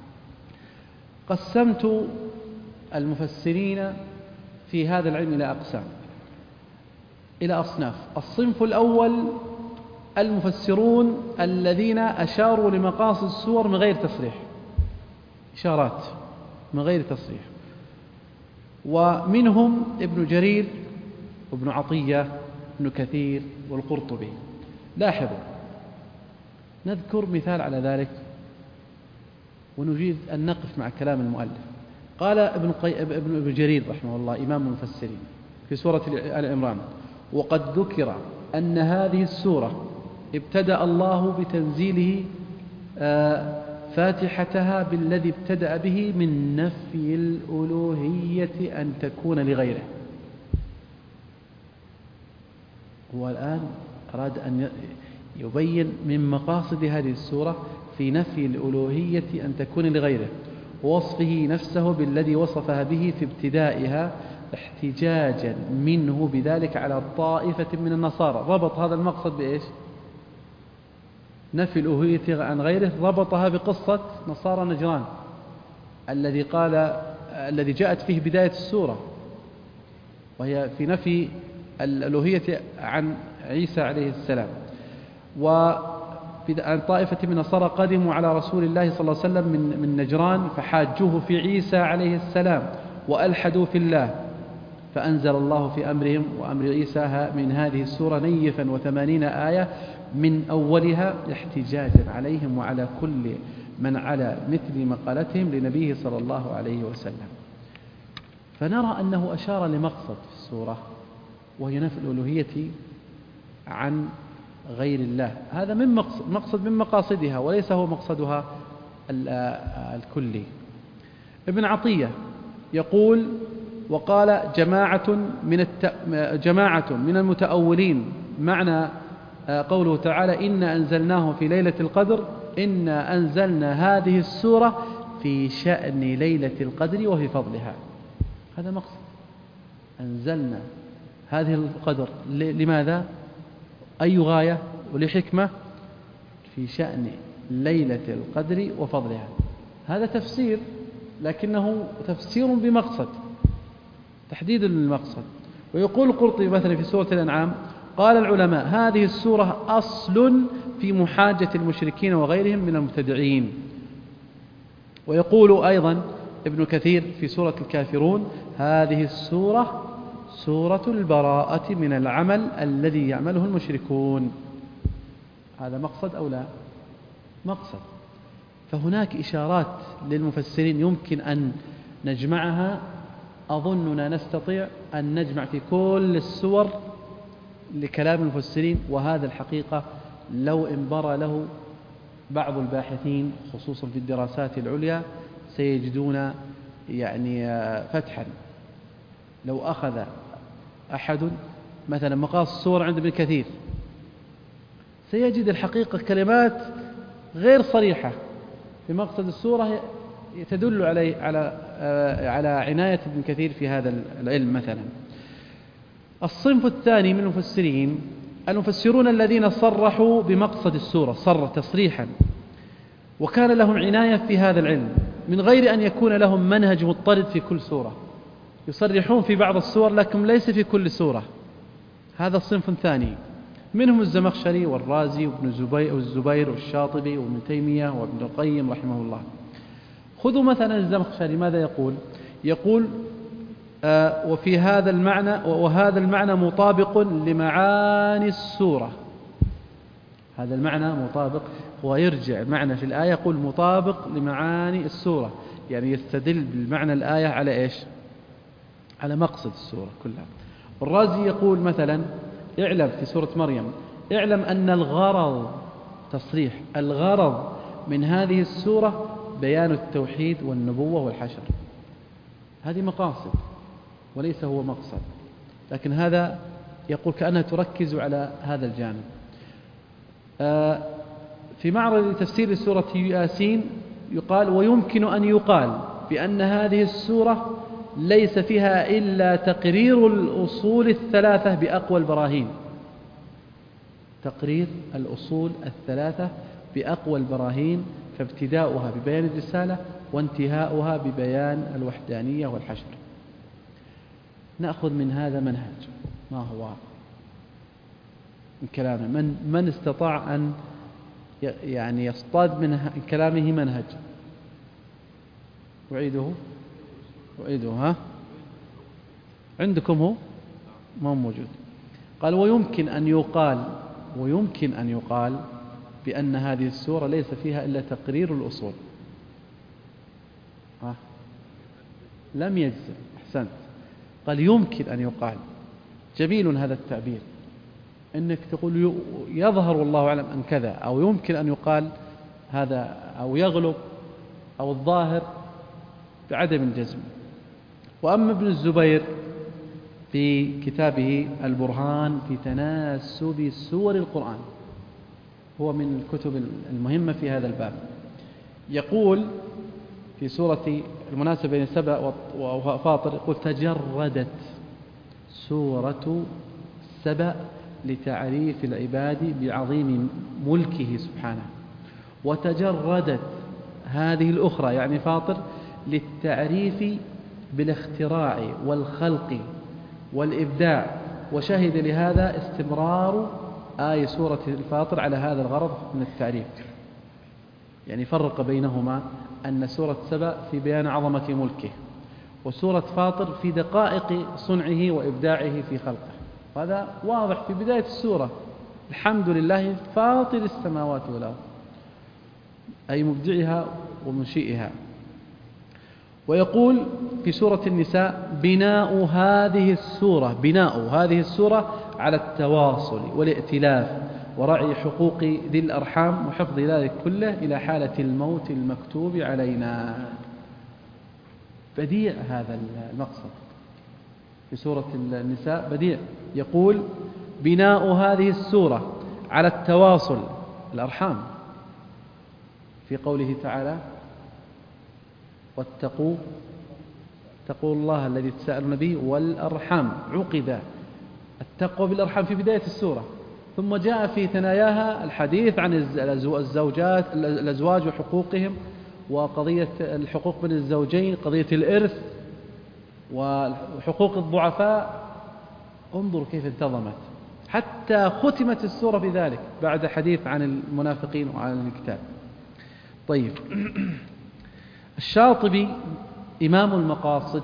قسمت المفسرين في هذا العلم إلى أقسام، إلى أصناف. الصنف الأول المفسرون الذين أشاروا لمقاصد السور من غير تصريح، إشارات من غير تصريح، ومنهم ابن جرير وابن عطية ابن كثير والقرطبي. لاحظوا، نذكر مثال على ذلك ونريد أن نقف مع كلام المؤلف. قال ابن, قي... ابن... ابن جرير رحمه الله إمام المفسرين في سورة آل عمران: وقد ذكر أن هذه السورة ابتدأ الله بتنزيله آه فاتحتها بالذي ابتدأ به من نفي الألوهية أن تكون لغيره. هو الآن أراد أن يبين من مقاصد هذه السورة في نفي الألوهية أن تكون لغيره، ووصفه نفسه بالذي وصفها به في ابتدائها، احتجاجا منه بذلك على طائفة من النصارى. ربط هذا المقصد بإيش؟ نفي الألوهية عن غيره، ربطها بقصة نصارى نجران الذي قال الذي جاءت فيه بداية السورة، وهي في نفي الألوهية عن عيسى عليه السلام. وعن طائفة من النصارى قدموا على رسول الله صلى الله عليه وسلم من من نجران فحاجوه في عيسى عليه السلام وألحدوا في الله، فأنزل الله في أمرهم وأمر عيسى من هذه السورة نيفا وثمانين آية من أولها احتجاجا عليهم وعلى كل من على مثل مقالتهم لنبيه صلى الله عليه وسلم. فنرى أنه أشار لمقصد في السورة وهي نفي الألوهية عن غير الله. هذا من مقصد, مقصد من مقاصدها وليس هو مقصدها الكلي. ابن عطية يقول: وقال جماعة من, الت... جماعة من المتأولين معنى قوله تعالى: إنا أنزلناه في ليلة القدر، إنا أنزلنا هذه السورة في شأن ليلة القدر وفي فضلها. هذا مقصد، أنزلنا هذه القدر لماذا؟ أي غاية ولحكمة؟ في شأن ليلة القدر وفضلها. هذا تفسير، لكنه تفسير بمقصد، تحديد للمقصد. ويقول القرطبي مثلا في سورة الأنعام: قال العلماء هذه السورة أصل في محاجة المشركين وغيرهم من المبتدعين. ويقول أيضا ابن كثير في سورة الكافرون: هذه السورة سورة البراءة من العمل الذي يعمله المشركون. هذا مقصد أو لا؟ مقصد. فهناك إشارات للمفسرين يمكن أن نجمعها. أظننا نستطيع أن نجمع في كل السور لكلام المفسرين، وهذا الحقيقة لو انبرى له بعض الباحثين خصوصا في الدراسات العليا سيجدون يعني فتحا. لو أخذ أحد مثلا مقاصد السور عند ابن كثير سيجد الحقيقة كلمات غير صريحة في مقصد السورة تدل علي على على عناية ابن كثير في هذا العلم مثلا. الصنف الثاني من المفسرين المفسرون الذين صرحوا بمقصد السورة صر تصريحا، وكان لهم عناية في هذا العلم من غير أن يكون لهم منهج مضطرد في كل سورة، يصرحون في بعض السور لكن ليس في كل سورة. هذا الصنف الثاني، منهم الزمخشري والرازي وابن الزبير والزبير والشاطبي وابن تيمية وابن القيم رحمه الله. خذوا مثلا الزمخشري ماذا يقول؟ يقول آه وفي هذا المعنى وهذا المعنى مطابق لمعاني السورة. هذا المعنى مطابق، ويرجع معنى في الآية يقول مطابق لمعاني السورة، يعني يستدل بالمعنى الآية على إيش؟ على مقصد السورة كلها. الرازي يقول مثلا: اعلم في سورة مريم: اعلم أن الغرض، تصريح، الغرض من هذه السورة بيان التوحيد والنبوة والحشر. هذه مقاصد وليس هو مقصد، لكن هذا يقول كأنها تركز على هذا الجانب. في معرض تفسير سورة ياسين يقال: ويمكن أن يقال بأن هذه السورة ليس فيها إلا تقرير الأصول الثلاثة بأقوى البراهين. تقرير الأصول الثلاثة بأقوى البراهين، فابتداؤها ببيان الرسالة وانتهاؤها ببيان الوحدانية والحشر. نأخذ من هذا منهج، ما هو من كلامه؟ من من استطاع أن يعني يصطاد من كلامه منهج؟ أعيده أعيده ها عندكم هو ما هو موجود. قال: ويمكن أن يقال ويمكن أن يقال بأن هذه السورة ليس فيها إلا تقرير الأصول. ها لم يجزم، أحسنت. قال يمكن أن يقال. جميل هذا التعبير، أنك تقول يظهر والله أعلم أن كذا، أو يمكن أن يقال هذا، أو يغلب، أو الظاهر بعدم الجزم. وأما ابن الزبير في كتابه البرهان في تناسب سور القرآن، هو من الكتب المهمة في هذا الباب، يقول في سورة المناسبة بين سبأ وفاطر، يقول: تجردت سورة سبأ لتعريف العباد بعظيم ملكه سبحانه، وتجردت هذه الأخرى يعني فاطر للتعريف بالاختراع والخلق والإبداع، وشهد لهذا استمرار آية سورة الفاطر على هذا الغرض من التعريف. يعني فرق بينهما أن سورة سبأ في بيان عظمة ملكه، وسورة فاطر في دقائق صنعه وإبداعه في خلقه. هذا واضح في بداية السورة: الحمد لله فاطر السماوات والأرض، أي مبدعها ومنشئها. ويقول في سورة النساء: بناء هذه السورة بناء هذه السورة على التواصل والائتلاف ورعي حقوق ذي الأرحام وحفظ ذلك كله إلى حالة الموت المكتوب علينا. بديع هذا المقصد في سورة النساء، بديع. يقول: بناء هذه السورة على التواصل الأرحام، في قوله تعالى: واتقوا اتقوا الله الذي تساءلون به والأرحام. عقد التقوى بالأرحام في بداية السورة، ثم جاء في ثناياها الحديث عن الزوجات الأزواج وحقوقهم، وقضية الحقوق بين الزوجين، قضية الإرث وحقوق الضعفاء. انظروا كيف انتظمت حتى ختمت السورة بذلك بعد حديث عن المنافقين وعن الكتاب. طيب، الشاطبي إمام المقاصد،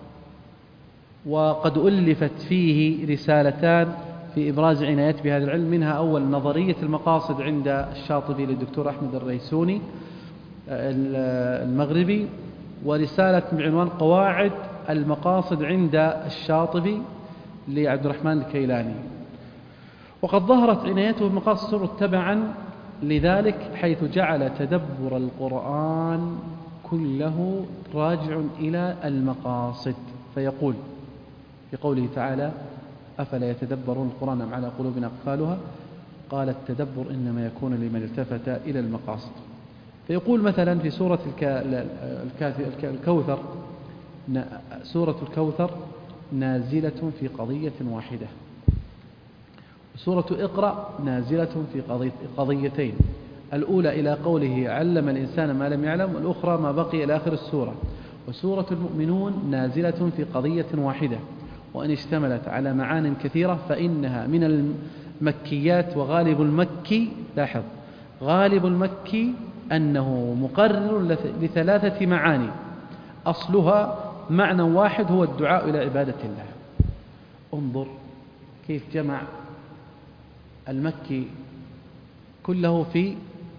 وقد ألفت فيه رسالتان في إبراز عنايته بهذا العلم، منها أول نظرية المقاصد عند الشاطبي للدكتور أحمد الريسوني المغربي، ورسالة بعنوان قواعد المقاصد عند الشاطبي لعبد الرحمن الكيلاني. وقد ظهرت عنايته بمقاصد السور تبعا لذلك، حيث جعل تدبر القرآن كله راجع إلى المقاصد، فيقول في قوله تعالى: أفلا يتدبرون القرآن أم على قلوب أقفالها؟ قال: التدبر إنما يكون لمن التفت إلى المقاصد. فيقول مثلا في سورة الكوثر: سورة الكوثر نازلة في قضية واحدة، سورة اقرأ نازلة في قضيتين، الأولى إلى قوله علم الإنسان ما لم يعلم، والأخرى ما بقي إلى آخر السورة. وسورة المؤمنون نازلة في قضية واحدة، وإن اشتملت على معان كثيرة فإنها من المكيات. وغالب المكي، لاحظ، غالب المكي أنه مقرر لثلاثة معاني، أصلها معنى واحد هو الدعاء إلى عبادة الله. انظر كيف جمع المكي كله في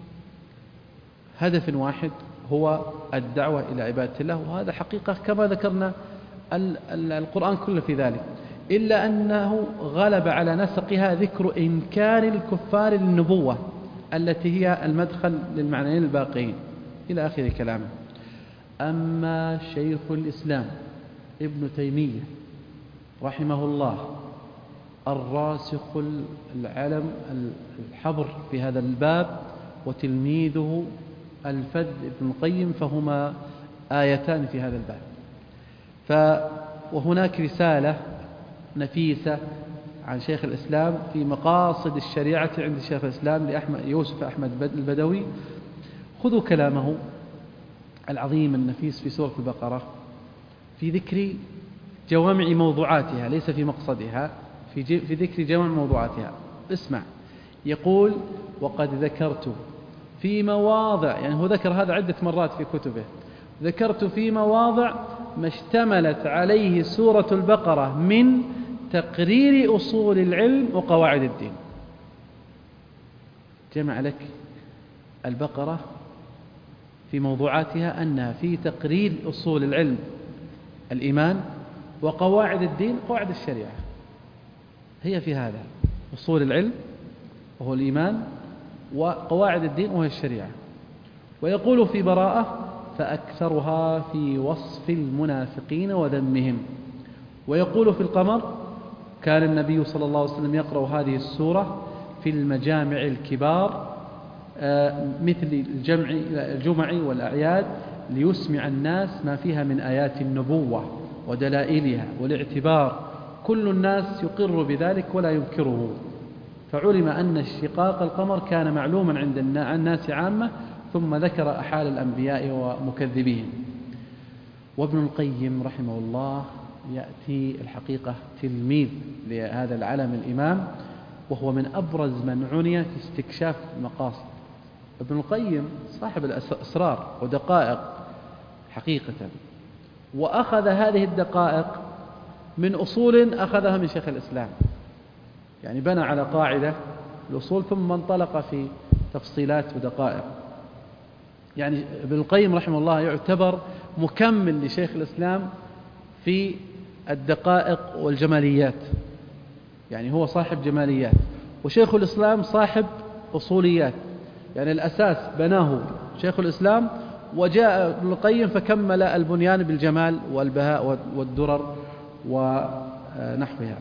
هدف واحد هو الدعوة إلى عبادة الله، وهذا حقيقة كما ذكرنا القرآن كله في ذلك، إلا أنه غلب على نسقها ذكر إمكان الكفار للنبوة التي هي المدخل للمعنيين الباقيين إلى آخر كلامه. أما شيخ الإسلام ابن تيمية رحمه الله الراسخ العلم الحبر في هذا الباب، وتلميذه الفذ ابن القيم، فهما آيتان في هذا الباب. ف وهناك رسالة نفيسة عن شيخ الإسلام في مقاصد الشريعة عند شيخ الإسلام لأحمد يوسف أحمد البدوي. خذوا كلامه العظيم النفيس في سورة البقرة في ذكر جوامع موضوعاتها، ليس في مقصدها، في, في ذكر جوامع موضوعاتها. اسمع، يقول: وقد ذكرت في مواضع، يعني هو ذكر هذا عدة مرات في كتبه، ذكرت في مواضع ما اشتملت عليه سورة البقرة من تقرير أصول العلم وقواعد الدين. جمع لك البقرة في موضوعاتها أنها في تقرير أصول العلم، الإيمان، وقواعد الدين، قواعد الشريعة، هي في هذا أصول العلم وهو الإيمان، وقواعد الدين وهي الشريعة. ويقول في براءة: فأكثرها في وصف المنافقين وذمهم. ويقول في القمر: كان النبي صلى الله عليه وسلم يقرأ هذه السورة في المجامع الكبار مثل الجمع الجمع والأعياد ليسمع الناس ما فيها من آيات النبوة ودلائلها والاعتبار، كل الناس يقر بذلك ولا ينكره. فعلم أن اشتقاق القمر كان معلوما عند الناس عامة، ثم ذكر أحال الأنبياء ومكذبين. وابن القيم رحمه الله يأتي الحقيقة تلميذ لهذا العلم الإمام، وهو من أبرز من عني في استكشاف المقاصد. ابن القيم صاحب الأسرار ودقائق حقيقة، وأخذ هذه الدقائق من أصول أخذها من شيخ الإسلام، يعني بنى على قاعدة الأصول ثم انطلق في تفصيلات ودقائق. يعني ابن القيم رحمه الله يعتبر مكمل لشيخ الإسلام في الدقائق والجماليات، يعني هو صاحب جماليات، وشيخ الإسلام صاحب أصوليات، يعني الأساس بناه شيخ الإسلام، وجاء ابن القيم فكمل البنيان بالجمال والبهاء والدرر ونحوها.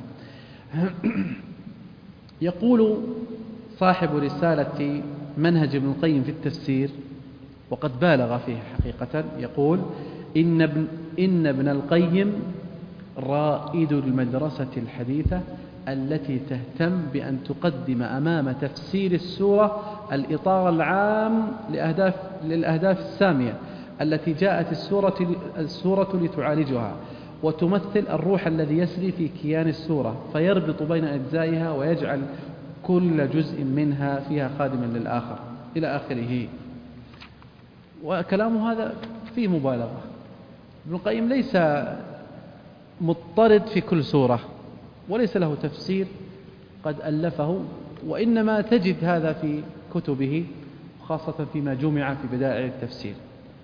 يقول صاحب رسالة منهج ابن القيم في التفسير، وقد بالغ فيه حقيقة، يقول: إن ابن, إن ابن القيم رائد المدرسة الحديثة التي تهتم بأن تقدم أمام تفسير السورة الإطار العام لأهداف للأهداف السامية التي جاءت السورة, السورة لتعالجها، وتمثل الروح الذي يسري في كيان السورة، فيربط بين أجزائها ويجعل كل جزء منها فيها خادما للآخر، إلى آخره. وكلامه هذا فيه مبالغة. ابن القيم ليس مضطرد في كل سورة وليس له تفسير قد ألفه، وإنما تجد هذا في كتبه خاصة فيما جمع في بدائع التفسير.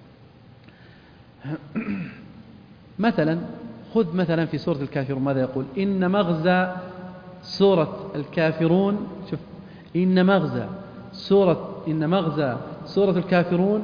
مثلا خذ مثلا في سورة الكافرون ماذا يقول؟ إن مغزى سورة الكافرون، شوف، إن مغزى سورة إن مغزى سورة الكافرون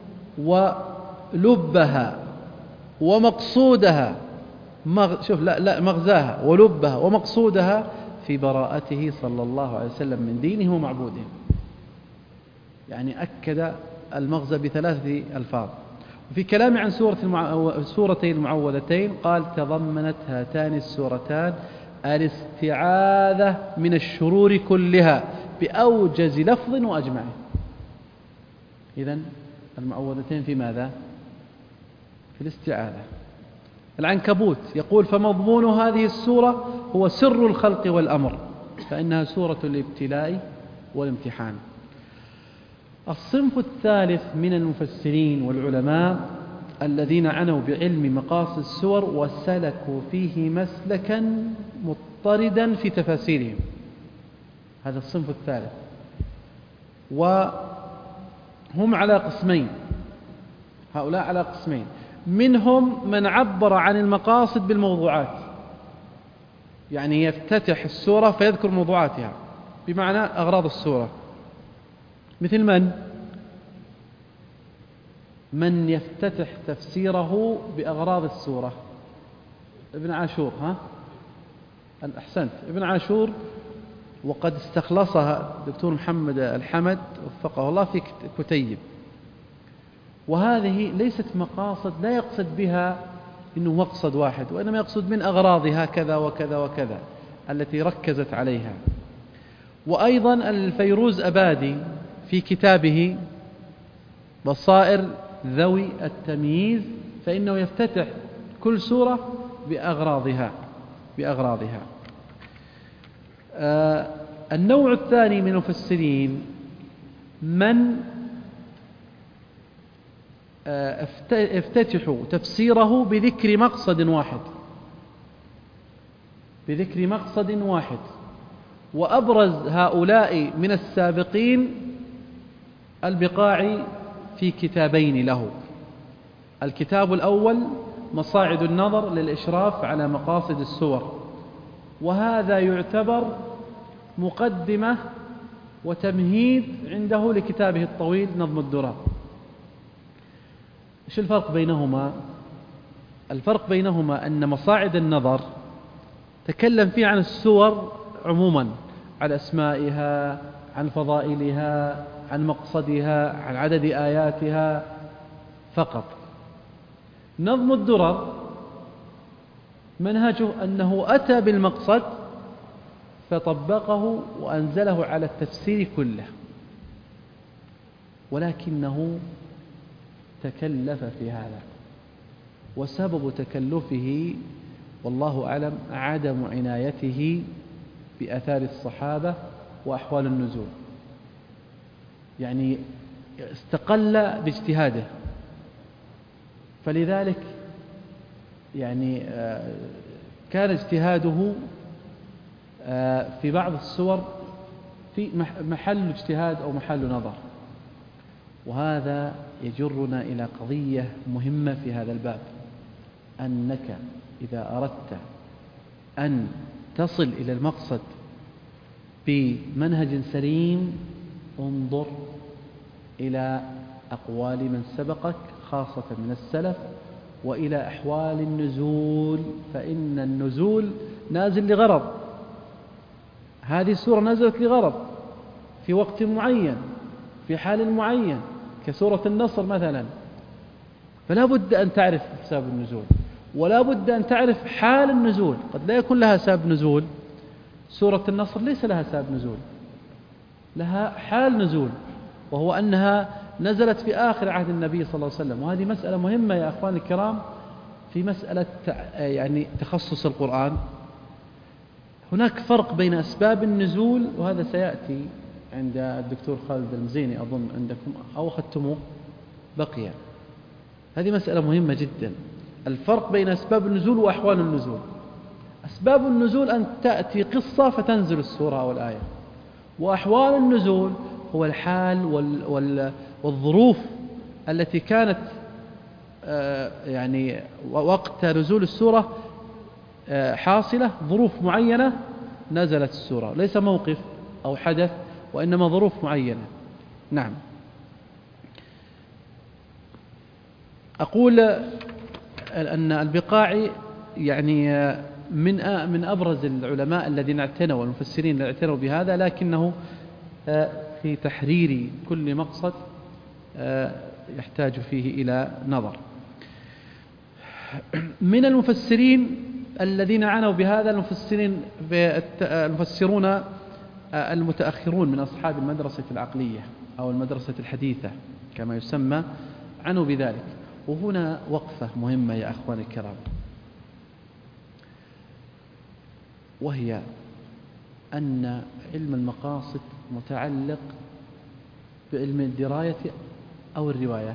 ولبها ومقصودها مغ... شوف لا لا مغزاها ولبها ومقصودها في براءته صلى الله عليه وسلم من دينه ومعبوده. يعني أكد المغزى بثلاثة ألفاظ. وفي كلام عن سورة المع... سورتين المعوذتين قال تضمنت هاتان السورتان الاستعاذة من الشرور كلها بأوجز لفظ وأجمعه. إذن المعوذتين في ماذا؟ في الاستعاذة. العنكبوت يقول فمضمون هذه السورة هو سر الخلق والأمر، فإنها سورة الابتلاء والامتحان. الصنف الثالث من المفسرين والعلماء الذين عنوا بعلم مقاصد السور وسلكوا فيه مسلكا مضطردا في تفاسيرهم. هذا الصنف الثالث، وهم على قسمين، هؤلاء على قسمين. منهم من عبر عن المقاصد بالموضوعات، يعني يفتتح السورة فيذكر موضوعاتها بمعنى أغراض السورة. مثل من؟ من يفتتح تفسيره بأغراض السورة. ابن عاشور، ها؟ أحسنت، ابن عاشور، وقد استخلصها الدكتور محمد الحمد وفقه الله في كتيب. وهذه ليست مقاصد، لا يقصد بها إنه مقصد واحد، وإنما يقصد من أغراضها كذا وكذا وكذا التي ركزت عليها. وأيضا الفيروز أبادي في كتابه بصائر ذوي التمييز فإنه يفتتح كل سورة بأغراضها بأغراضها. آه النوع الثاني من المفسرين من آه افتتحوا تفسيره بذكر مقصد واحد بذكر مقصد واحد وأبرز هؤلاء من السابقين البقاعي في كتابين له. الكتاب الأول مصاعد النظر للإشراف على مقاصد السور، وهذا يعتبر مقدمة وتمهيد عنده لكتابه الطويل نظم الدرر. إيش الفرق بينهما؟ الفرق بينهما أن مصاعد النظر تكلم فيه عن السور عموما، عن أسمائها، عن فضائلها، عن مقصدها، عن عدد آياتها فقط. نظم الدرر منهجه أنه أتى بالمقصد فطبقه وأنزله على التفسير كله، ولكنه تكلف في هذا، وسبب تكلفه والله أعلم عدم عنايته بآثار الصحابة وأحوال النزول. يعني استقل باجتهاده، فلذلك يعني كان اجتهاده في بعض السور في محل اجتهاد أو محل نظر. وهذا يجرنا إلى قضية مهمة في هذا الباب، أنك إذا أردت أن تصل إلى المقصد بمنهج سليم انظر إلى أقوال من سبقك خاصة من السلف، وإلى أحوال النزول، فإن النزول نازل لغرض. هذه السورة نزلت لغرض في وقت معين في حال معين كسورة النصر مثلا، فلا بد أن تعرف سبب النزول، ولا بد أن تعرف حال النزول. قد لا يكون لها سبب نزول. سورة النصر ليس لها سبب نزول، لها حال نزول، وهو أنها نزلت في آخر عهد النبي صلى الله عليه وسلم. وهذه مسألة مهمة يا أخوان الكرام في مسألة يعني تخصص القرآن. هناك فرق بين أسباب النزول، وهذا سيأتي عند الدكتور خالد المزيني أظن عندكم أو أخذتموه بقية. هذه مسألة مهمة جدا، الفرق بين أسباب النزول وأحوال النزول. أسباب النزول أن تأتي قصة فتنزل السورة أو الآية، وأحوال النزول هو الحال وال وال والظروف التي كانت يعني وقت نزول السورة حاصلة، ظروف معينة نزلت السورة، ليس موقف أو حدث وإنما ظروف معينة. نعم. أقول أن البقاعي يعني من من أبرز العلماء الذين اعتنوا والمفسرين الذين اعتنوا بهذا، لكنه في تحرير كل مقصد يحتاج فيه إلى نظر. من المفسرين الذين عنوا بهذا المفسرين المفسرون المتأخرون من أصحاب المدرسة العقلية أو المدرسة الحديثة كما يسمى، عنوا بذلك. وهنا وقفة مهمة يا أخواني الكرام، وهي أن علم المقاصد متعلق بعلم الدراية أو الرواية.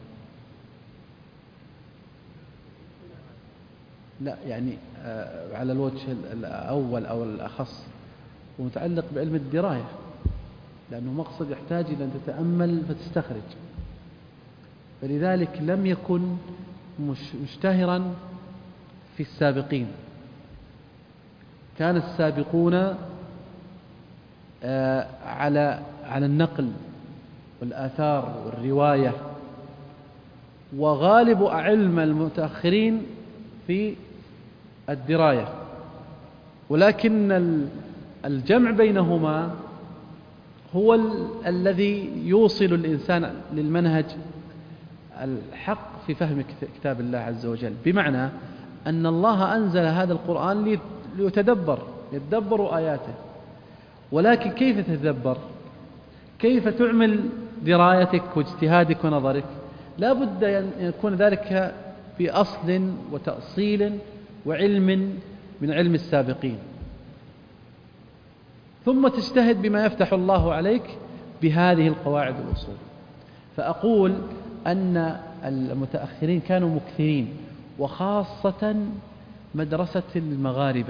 لا يعني على الوجه الأول أو الأخص ومتعلق بعلم الدراية، لأنه مقصد يحتاج إلى أن تتأمل فتستخرج. فلذلك لم يكن مش مشتهرا في السابقين. كان السابقون على على النقل والآثار والرواية، وغالب علم المتأخرين في الدراية، ولكن الجمع بينهما هو ال الذي يوصل الإنسان للمنهج الحق في فهم كتاب الله عز وجل، بمعنى أن الله أنزل هذا القرآن ليتدبر يتدبر آياته. ولكن كيف تتدبر؟ كيف تعمل درايتك واجتهادك ونظرك؟ لا بد أن يكون ذلك بأصل وتأصيل وعلم من علم السابقين، ثم تجتهد بما يفتح الله عليك بهذه القواعد والأصول. فأقول أن المتأخرين كانوا مكثرين، وخاصة مدرسة المغاربة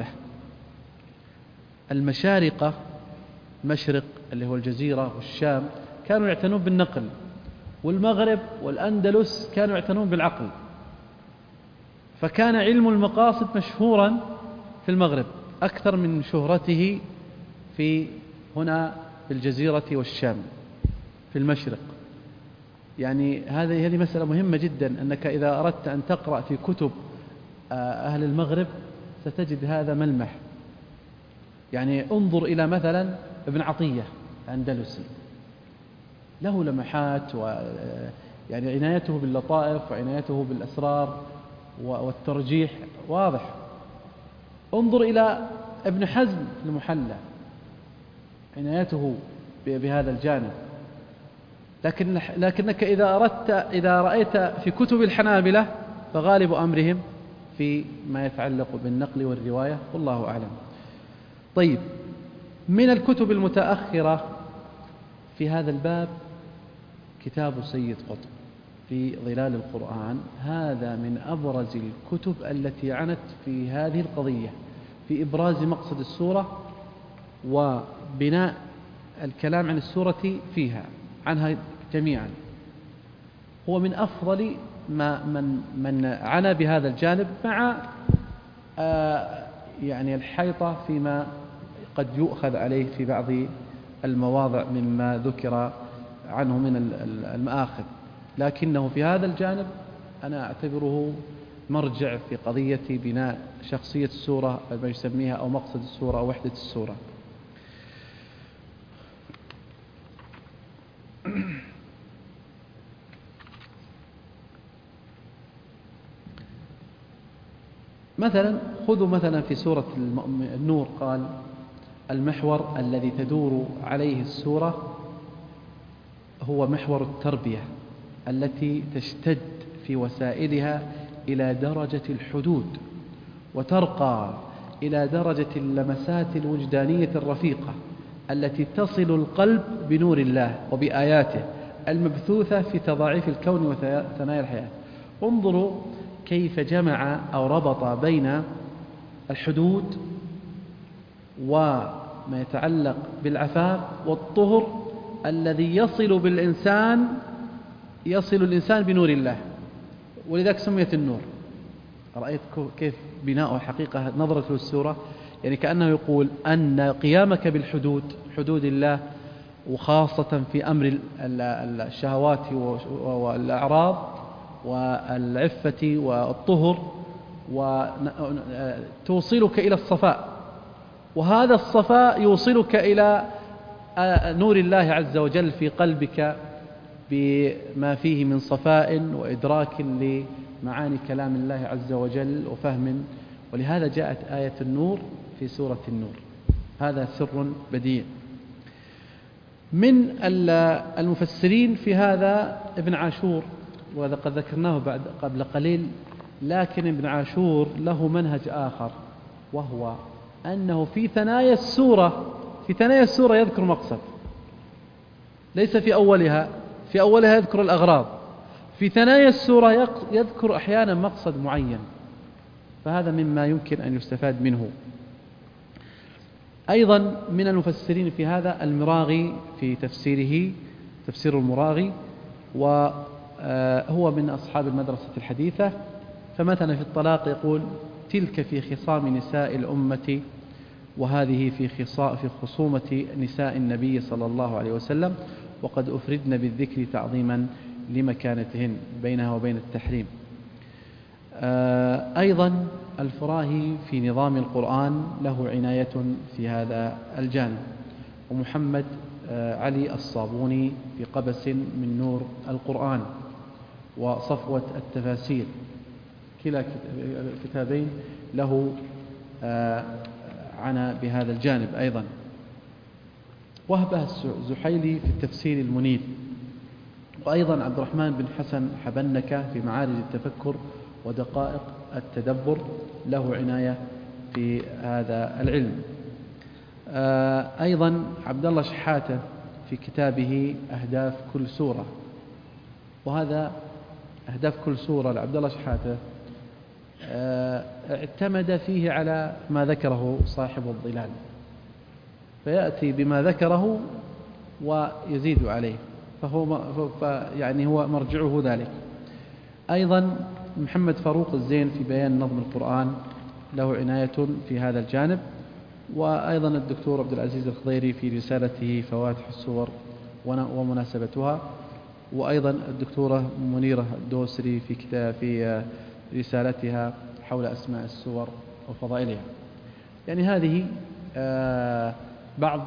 المشارقة، المشرق اللي هو الجزيرة والشام، كانوا يعتنون بالنقل، والمغرب والأندلس كانوا يعتنون بالعقل. فكان علم المقاصد مشهورا في المغرب أكثر من شهرته في هنا في الجزيرة والشام في المشرق. يعني هذه هذه مسألة مهمة جدا، أنك إذا أردت أن تقرأ في كتب أهل المغرب ستجد هذا ملمح. يعني انظر إلى مثلا ابن عطية الأندلسي، له لمحات، ويعني عنايته باللطائف وعنايته بالأسرار والترجيح واضح. انظر إلى ابن حزم المحلى، عنايته بهذا الجانب. لكن لكنك إذا أردت إذا رأيت في كتب الحنابلة فغالب أمرهم في ما يتعلق بالنقل والرواية، والله أعلم. طيب، من الكتب المتأخرة في هذا الباب كتاب سيد قطب في ظلال القرآن. هذا من أبرز الكتب التي عنت في هذه القضية، في إبراز مقصد السورة وبناء الكلام عن السورة فيها عنها جميعا. هو من أفضل ما من من عنى بهذا الجانب، مع آه يعني الحيطة فيما قد يؤخذ عليه في بعض المواضع مما ذكر عنه من المآخذ، لكنه في هذا الجانب أنا أعتبره مرجع في قضية بناء شخصية السورة، ما يسميها أو مقصد السورة أو وحدة السورة. مثلا خذوا مثلا في سورة النور، قال المحور الذي تدور عليه السورة هو محور التربية التي تشتد في وسائلها إلى درجة الحدود، وترقى إلى درجة اللمسات الوجدانية الرفيقة التي تصل القلب بنور الله وبآياته المبثوثة في تضاعيف الكون وثنايا الحياة. انظروا كيف جمع أو ربط بين الحدود وما يتعلق بالعفاف والطهر الذي يصل بالإنسان يصل الإنسان بنور الله، ولذلك سميت النور. رأيت كيف بناء حقيقة نظرة السورة، يعني كأنه يقول أن قيامك بالحدود، حدود الله، وخاصة في أمر الشهوات والأعراض والعفة والطهر، وتوصلك إلى الصفاء، وهذا الصفاء يوصلك إلى نور الله عز وجل في قلبك بما فيه من صفاء وإدراك لمعاني كلام الله عز وجل وفهم. ولهذا جاءت آية النور في سورة النور. هذا سر بديع. من المفسرين في هذا ابن عاشور، وهذا قد ذكرناه بعد قبل قليل، لكن ابن عاشور له منهج آخر، وهو أنه في ثنايا السورة في ثنايا السورة يذكر مقصد، ليس في أولها. في أولها يذكر الأغراض، في ثنايا السورة يذكر أحيانا مقصد معين، فهذا مما يمكن أن يستفاد منه. أيضا من المفسرين في هذا المراغي في تفسيره، تفسير المراغي، وهو من أصحاب المدرسة الحديثة. فمثلا في الطلاق يقول: تلك في خصام نساء الأمة، وهذه في في خصومة نساء النبي صلى الله عليه وسلم، وقد أفردن بالذكر تعظيما لمكانتهن بينها وبين التحريم. أيضا الفراهي في نظام القرآن له عناية في هذا الجانب، ومحمد علي الصابوني في قبس من نور القرآن وصفوة التفاسير، كلا كتابين له عنى بهذا الجانب. أيضا وهبة الزحيلي في التفسير المنير، وأيضا عبد الرحمن بن حسن حبنكة في معارج التفكر ودقائق التدبر له عناية في هذا العلم. أيضا عبد الله شحاتة في كتابه أهداف كل سورة، وهذا أهداف كل سورة لعبد الله شحاتة اعتمد فيه على ما ذكره صاحب الظلال، فيأتي بما ذكره ويزيد عليه، فهو يعني هو مرجعه ذلك. أيضا محمد فاروق الزين في بيان نظم القرآن له عناية في هذا الجانب، وأيضا الدكتور عبد العزيز الخضيري في رسالته فواتح السور ومناسبتها، وأيضا الدكتورة منيرة الدوسري في كتاب في رسالتها حول أسماء السور وفضائلها. يعني هذه بعض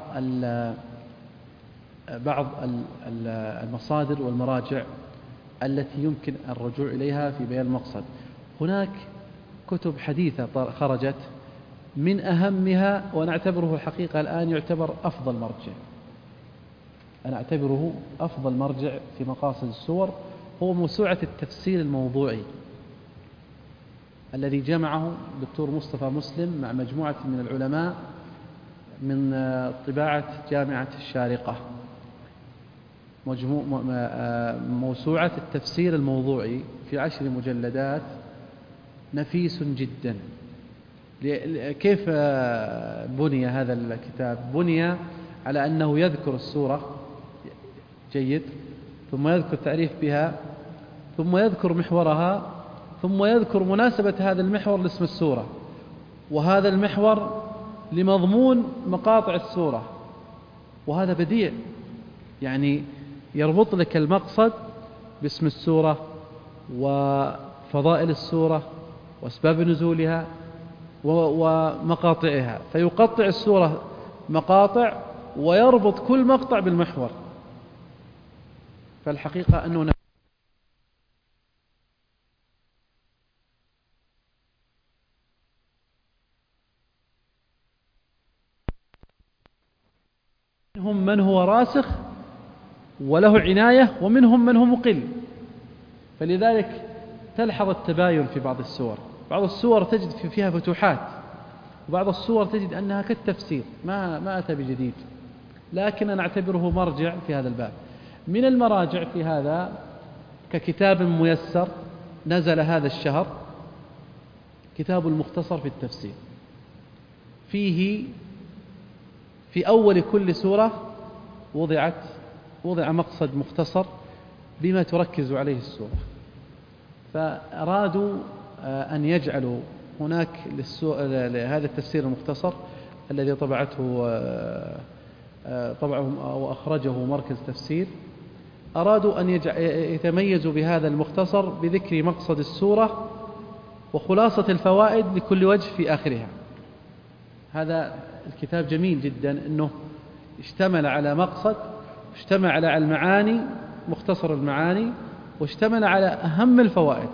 بعض المصادر والمراجع التي يمكن الرجوع إليها في بيان المقصد. هناك كتب حديثة خرجت، من أهمها ونعتبره الحقيقة الآن يعتبر أفضل مرجع، أنا أعتبره أفضل مرجع في مقاصد السور، هو موسوعة التفسير الموضوعي الذي جمعه الدكتور مصطفى مسلم مع مجموعة من العلماء من طباعة جامعة الشارقة. موسوعة التفسير الموضوعي في عشر مجلدات، نفيس جدا. كيف بني هذا الكتاب؟ بني على أنه يذكر السورة جيد، ثم يذكر تعريف بها، ثم يذكر محورها، ثم يذكر مناسبة هذا المحور لاسم السورة، وهذا المحور لمضمون مقاطع السورة. وهذا بديع، يعني يربط لك المقصد باسم السورة وفضائل السورة وأسباب نزولها ومقاطعها، فيقطع السورة مقاطع ويربط كل مقطع بالمحور. فالحقيقة أنه منهم من هو راسخ وله عناية، ومنهم من هو مقل. فلذلك تلحظ التباين في بعض السور، بعض السور تجد فيها فتوحات، وبعض السور تجد أنها كالتفسير، ما ما أتى بجديد، لكن أنا أعتبره مرجع في هذا الباب. من المراجع في هذا ككتاب ميسر نزل هذا الشهر كتاب المختصر في التفسير، فيه في أول كل سورة وضعت وضع مقصد مختصر بما تركز عليه السورة، فأرادوا أن يجعلوا هناك لهذا التفسير المختصر الذي طبعته طبعه أو أخرجه مركز تفسير، أرادوا أن يتميزوا بهذا المختصر بذكر مقصد السورة وخلاصة الفوائد لكل وجه في آخرها. هذا الكتاب جميل جدا، أنه اشتمل على مقصد، اشتمل على المعاني، مختصر المعاني، واشتمل على أهم الفوائد،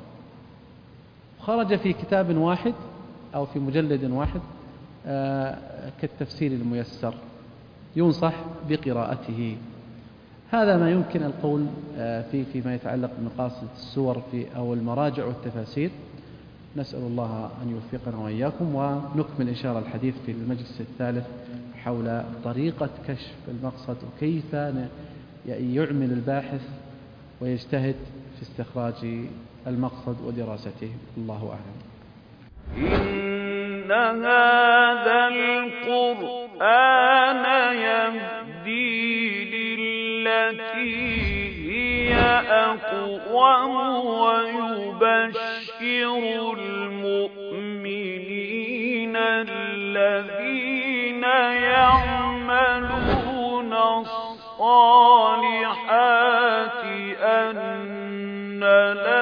خرج في كتاب واحد أو في مجلد واحد كالتفسير الميسر، ينصح بقراءته. هذا ما يمكن القول فيه فيما يتعلق بمقاصد السور في أو المراجع والتفاسير. نسأل الله أن يوفقنا وإياكم، ونكمل إن شاء الله الحديث في المجلس الثالث حول طريقة كشف المقصد وكيف يعمل الباحث ويجتهد في استخراج المقصد ودراسته. الله أعلم. إن هذا القرآن يهدي للتي هي أقوم ويبشر المؤمنين الذين يعملون الصالحات أن